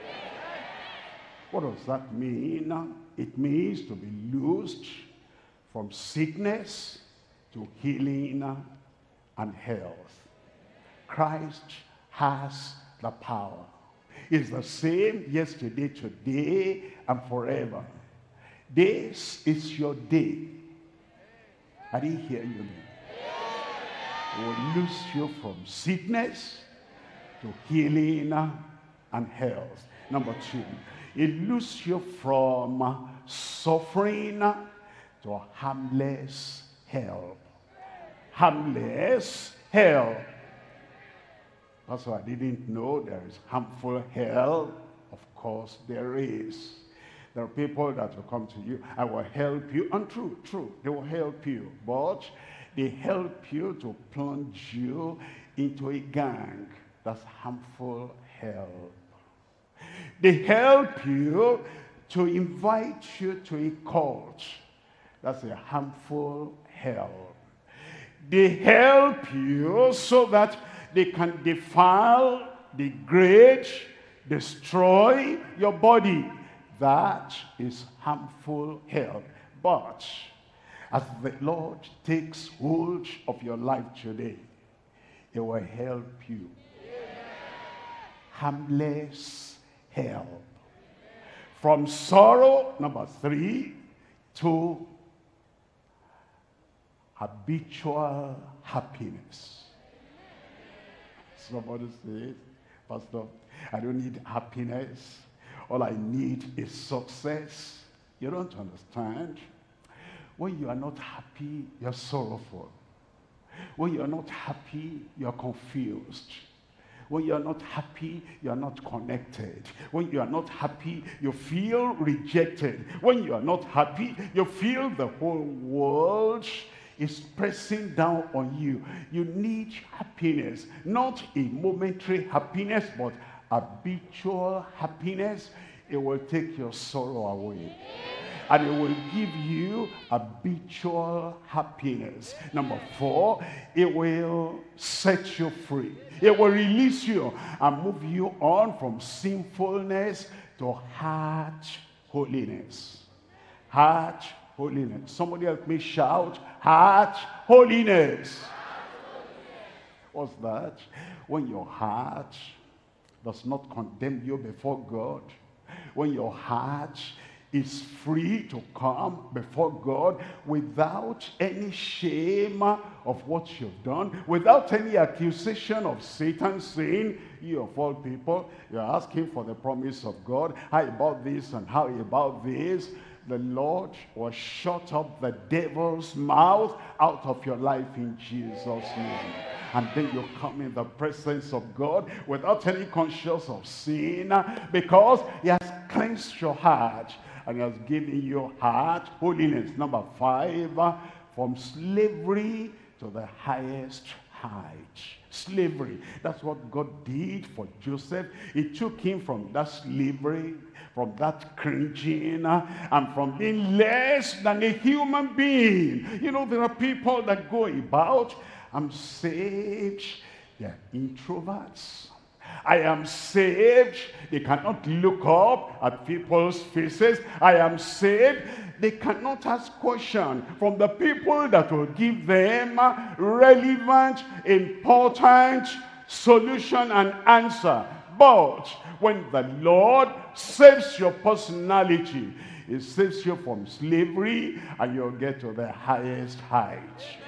What does that mean? It means to be loosed from sickness to healing and health. Christ has the power. It's the same yesterday, today, and forever. This is your day. I didn't hear you. It will loose you from sickness to healing and health. Number two, it looses you from suffering to harmless help. Harmless help. That's why I didn't know there is harmful help. Of course there is. There are people that will come to you, I will help you. And true, they will help you. But they help you to plunge you into a gang. That's harmful help. They help you to invite you to a cult. That's a harmful help. They help you so that they can defile, degrade, destroy your body. That is harmful help. But as the Lord takes hold of your life today, He will help you. Harmless help. From sorrow, number 3, to habitual happiness. Somebody says, Pastor, I don't need happiness. All I need is success. You don't understand. When you are not happy, you're sorrowful. When you are not happy, you're confused. When you are not happy, you are not connected. When you are not happy, you feel rejected. When you are not happy, you feel the whole world is pressing down on you. You need happiness, not a momentary happiness, but habitual happiness. It will take your sorrow away. And it will give you habitual happiness. Number 4, it will set you free. It will release you and move you on from sinfulness to heart holiness. Heart holiness. Somebody help me shout, heart holiness. What's that? When your heart does not condemn you before God, when your heart is free to come before God without any shame of what you've done, without any accusation of Satan saying, you of all people, you're asking for the promise of God. How about this and how about this? The Lord will shut up the devil's mouth out of your life in Jesus' name. And then you come in the presence of God without any conscience of sin, because he has cleansed your heart and he has given you heart holiness. Number 5, from slavery to the highest height. Slavery. That's what God did for Joseph. He took him from that slavery, from that cringing, and from being less than a human being. You know, there are people that go about, I'm saved. They're introverts. I am saved. They cannot look up at people's faces. I am saved. They cannot ask questions from the people that will give them relevant, important solution and answer. But when the Lord saves your personality, he saves you from slavery and you'll get to the highest height.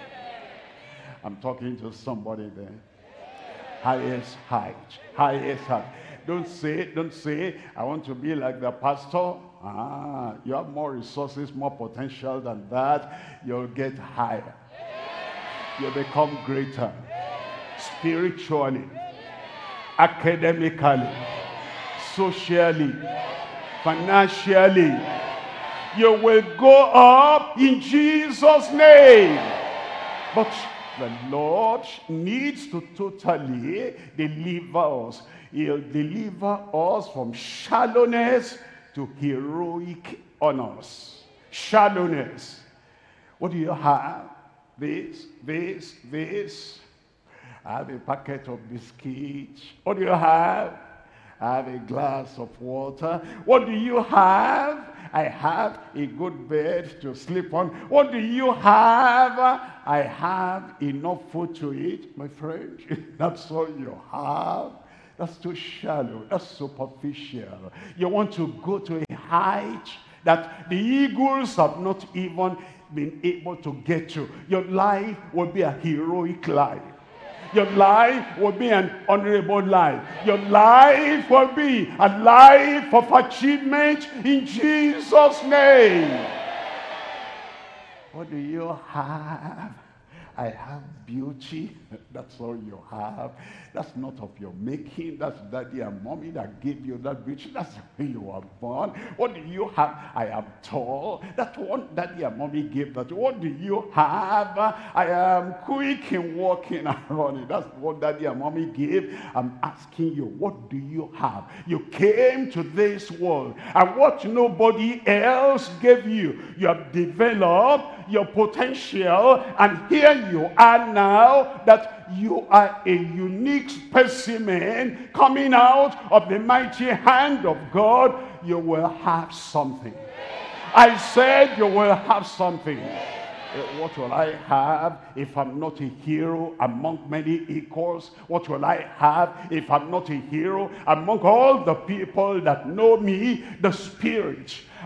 I'm talking to somebody there. Highest height. Highest height. Don't say, I want to be like the pastor. You have more resources, more potential than that. You'll get higher. You'll become greater. Spiritually, academically, socially, financially. You will go up in Jesus' name. But the Lord needs to totally deliver us. He'll deliver us from shallowness to heroic honors. Shallowness. What do you have? This. I have a packet of biscuits. What do you have? I have a glass of water. What do you have? I have a good bed to sleep on. What do you have? I have enough food to eat, my friend. That's all you have. That's too shallow. That's superficial. You want to go to a height that the eagles have not even been able to get to. Your life will be a heroic life. Your life will be an honorable life. Your life will be a life of achievement in Jesus' name. What do you have? I have beauty. That's all you have. That's not of your making. That's daddy and mommy that gave you that beauty. That's the way you were born. What do you have? I am tall. That's what daddy and mommy gave that. What do you have? I am quick in walking and running. That's what daddy and mommy gave. I'm asking you, what do you have? You came to this world, and what nobody else gave you, you have developed your potential, and here you are now, that you are a unique specimen coming out of the mighty hand of God. You will have something. I said you will have something. What will I have if I'm not a hero among many equals? What will I have if I'm not a hero among all the people that know me? The Spirit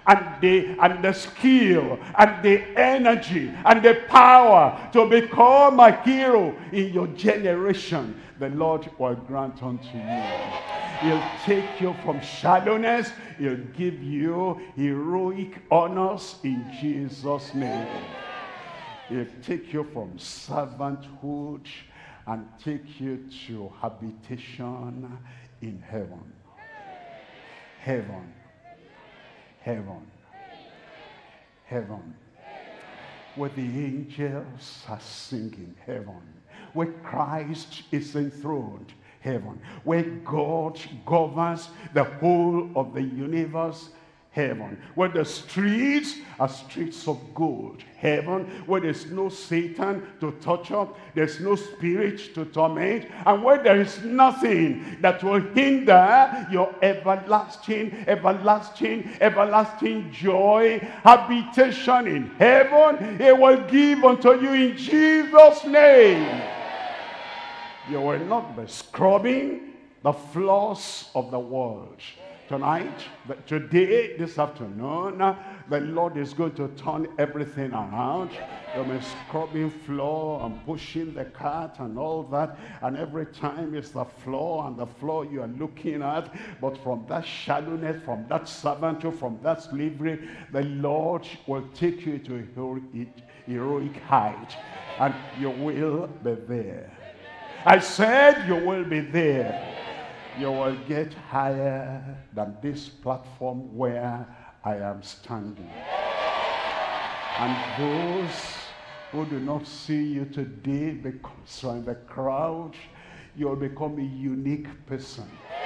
and the skill and the energy and the power to become a hero in your generation, the Lord will grant unto you. He'll take you from shallowness. He'll give you heroic honors in Jesus' name. He'll take you from servanthood and take you to habitation in heaven. Heaven. Heaven. Heaven. Where the angels are singing. Heaven. Where Christ is enthroned. Heaven. Where God governs the whole of the universe. Heaven. Where the streets are streets of gold. Heaven. Where there's no Satan to torture, there's no spirit to torment, and where there is nothing that will hinder your everlasting joy, habitation in heaven, it will give unto you in Jesus' name. You will not be scrubbing the floors of the world. Tonight, today, this afternoon, the Lord is going to turn everything around. You're scrubbing floor and pushing the cart and all that, and every time it's the floor and the floor you are looking at. But from that shallowness, from that servanthood, from that slavery, the Lord will take you to a heroic height, and you will be there. I said you will be there. You will get higher than this platform where I am standing. And those who do not see you today because you're in the crowd, you'll become a unique person.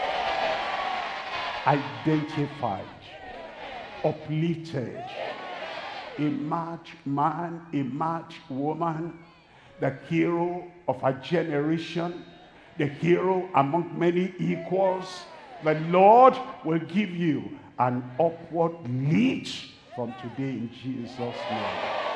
Identified, uplifted, a marked man, a marked woman, the hero of a generation, the hero among many equals. The Lord will give you an upward lead from today in Jesus' name.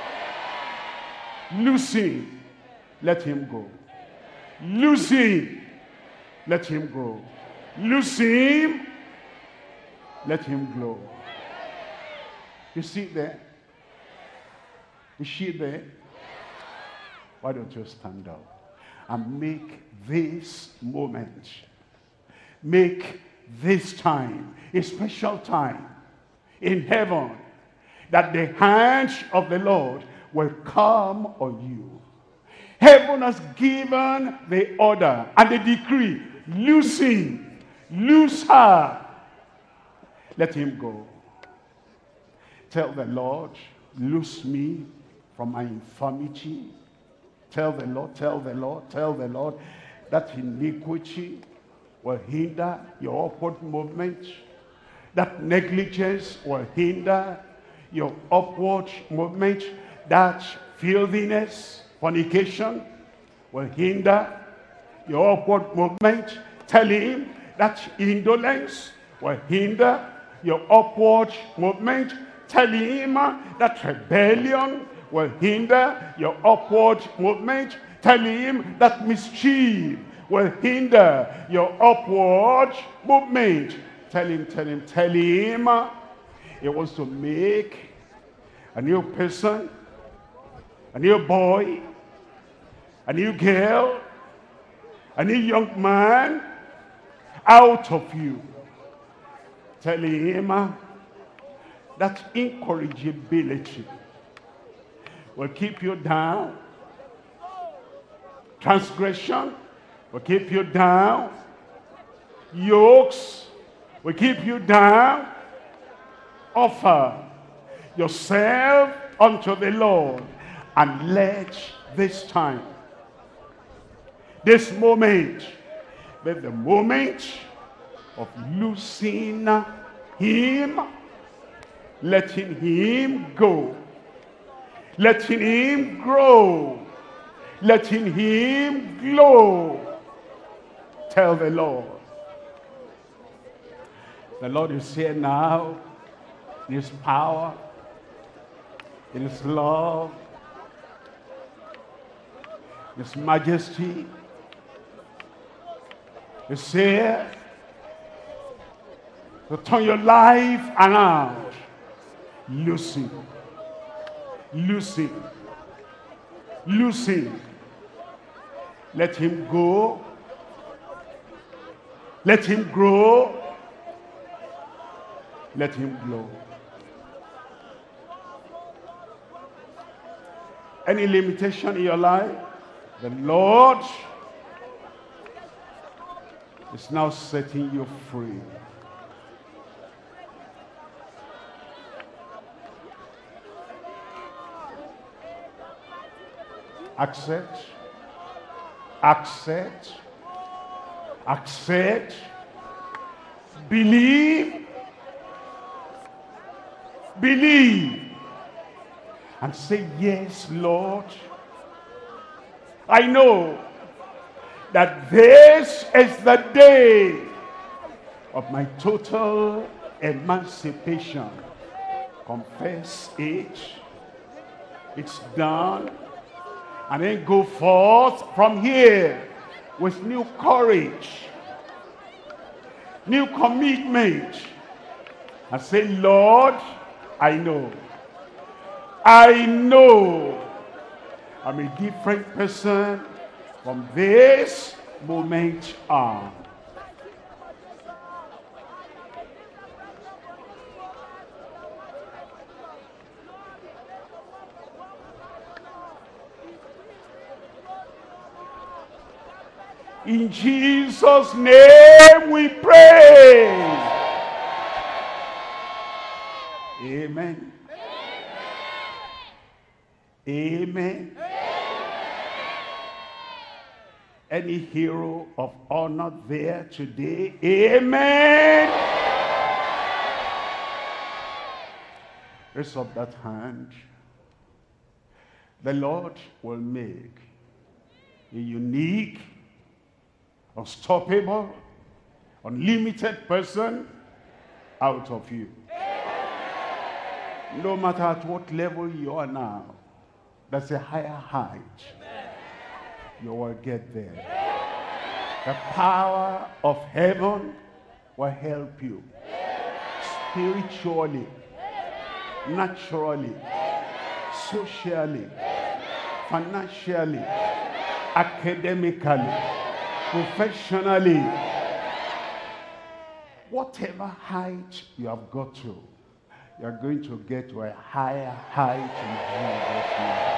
Loose him, let him go. Loose him, let him grow. Loose him, let him glow. You see there? Is she there? Why don't you stand up and make this moment, make this time a special time in heaven, that the hand of the Lord will come on you. Heaven has given the order and the decree. Loose him, loose her, let him go. Tell the Lord, loose me from my infirmity. Tell the Lord, tell the Lord, tell the Lord that iniquity will hinder your upward movement. That negligence will hinder your upward movement. That filthiness, fornication, will hinder your upward movement. Tell him that indolence will hinder your upward movement. Tell him that rebellion will hinder your upward movement. Tell him that mischief will hinder your upward movement. Tell him, tell him, tell him. He wants to make a new person, a new boy, a new girl, a new young man out of you. Tell him that incorrigibility will keep you down. Transgression will keep you down. Yokes will keep you down. Offer yourself unto the Lord, and let this time, this moment, be the moment of loosing him, letting him go, letting him grow, letting him glow. Tell the Lord. The Lord is here now in his power, in his love, his majesty. He's here to turn your life around. Loose him. Loose him. Loose him. Let him go. Let him grow. Let him glow. Any limitation in your life, the Lord is now setting you free. Accept. Accept. Accept. Believe. Believe. And say, yes, Lord. I know that this is the day of my total emancipation. Confess it. It's done. And then go forth from here with new courage, new commitment, and say, Lord, I know I'm a different person from this moment on. In Jesus' name we pray. Amen. Amen. Any hero of honor there today? Amen. Raise up that hand. The Lord will make a unique, unstoppable, unlimited person out of you. No matter at what level you are now, that's a higher height. You will get there. The power of heaven will help you spiritually, naturally, socially, financially, academically, professionally. Whatever height you have got to, you are going to get to a higher height in Jesus' name.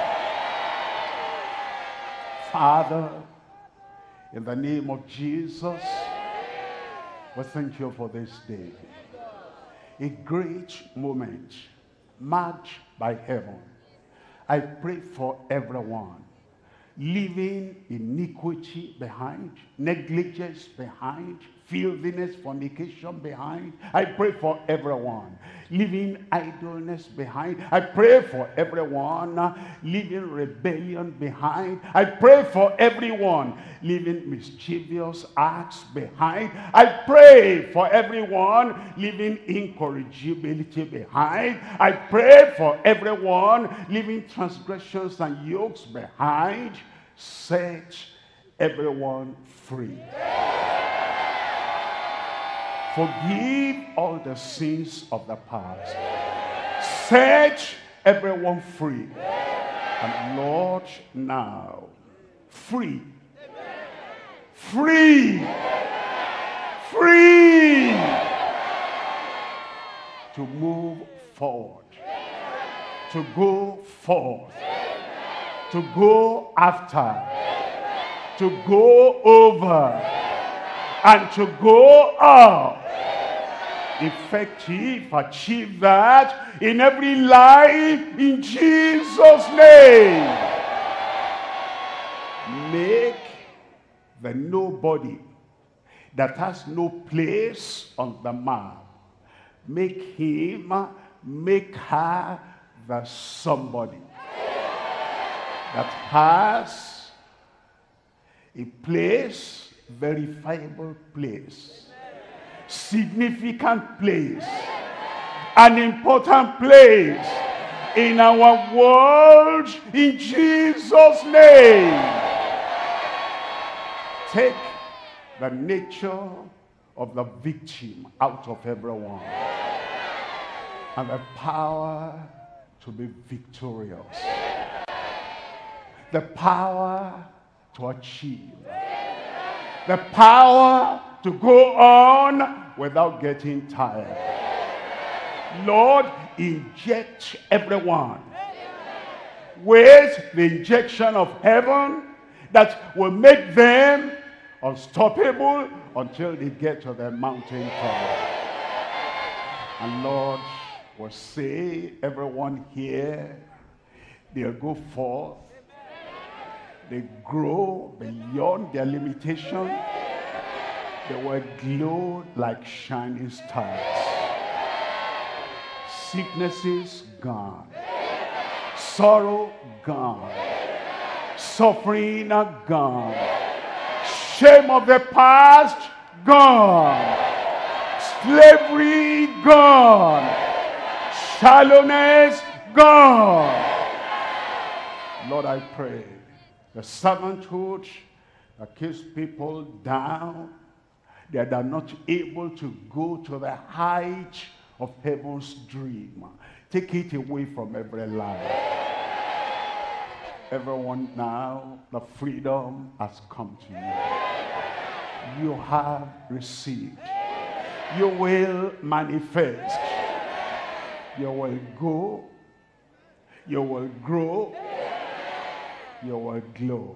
Father, in the name of Jesus, we thank you for this day. A great moment marked by heaven. I pray for everyone leaving iniquity behind, negligence behind, filthiness, fornication behind. I pray for everyone leaving idleness behind. I pray for everyone leaving rebellion behind. I pray for everyone leaving mischievous acts behind. I pray for everyone leaving incorrigibility behind. I pray for everyone leaving transgressions and yokes behind. Set everyone free. Forgive all the sins of the past. Set everyone free. And Lord, now, free. Free. Free. To move forward. To go forth. To go after. To go over. And to go up. Effective, achieve that in every life in Jesus' name. Make the nobody that has no place on the map, make him, make her the somebody that has a place, verifiable place, significant place, an important place in our world in Jesus' name. Take the nature of the victim out of everyone. and the power to be victorious. The power to achieve. The power to go on without getting tired. Lord, inject everyone with the injection of heaven that will make them unstoppable until they get to the mountain top. And Lord, will say everyone here, they'll go forth, they grow beyond their limitation, they will glow like shining stars. Sicknesses gone, sorrow gone, suffering gone, shame of the past gone, slavery gone, shallowness gone. Lord, I pray the servanthood that keeps people down, that are not able to go to the height of heaven's dream, take it away from every life. Everyone now, the freedom has come to you. You have received. You will manifest. You will go. You will grow. You will glow.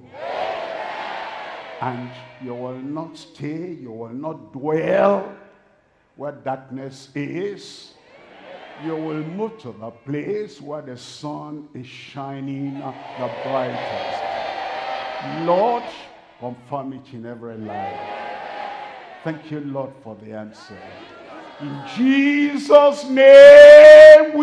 And you will not stay. You will not dwell where darkness is. You will move to the place where the sun is shining the brightest. Lord, confirm it in every life. Thank you, Lord, for the answer. In Jesus' name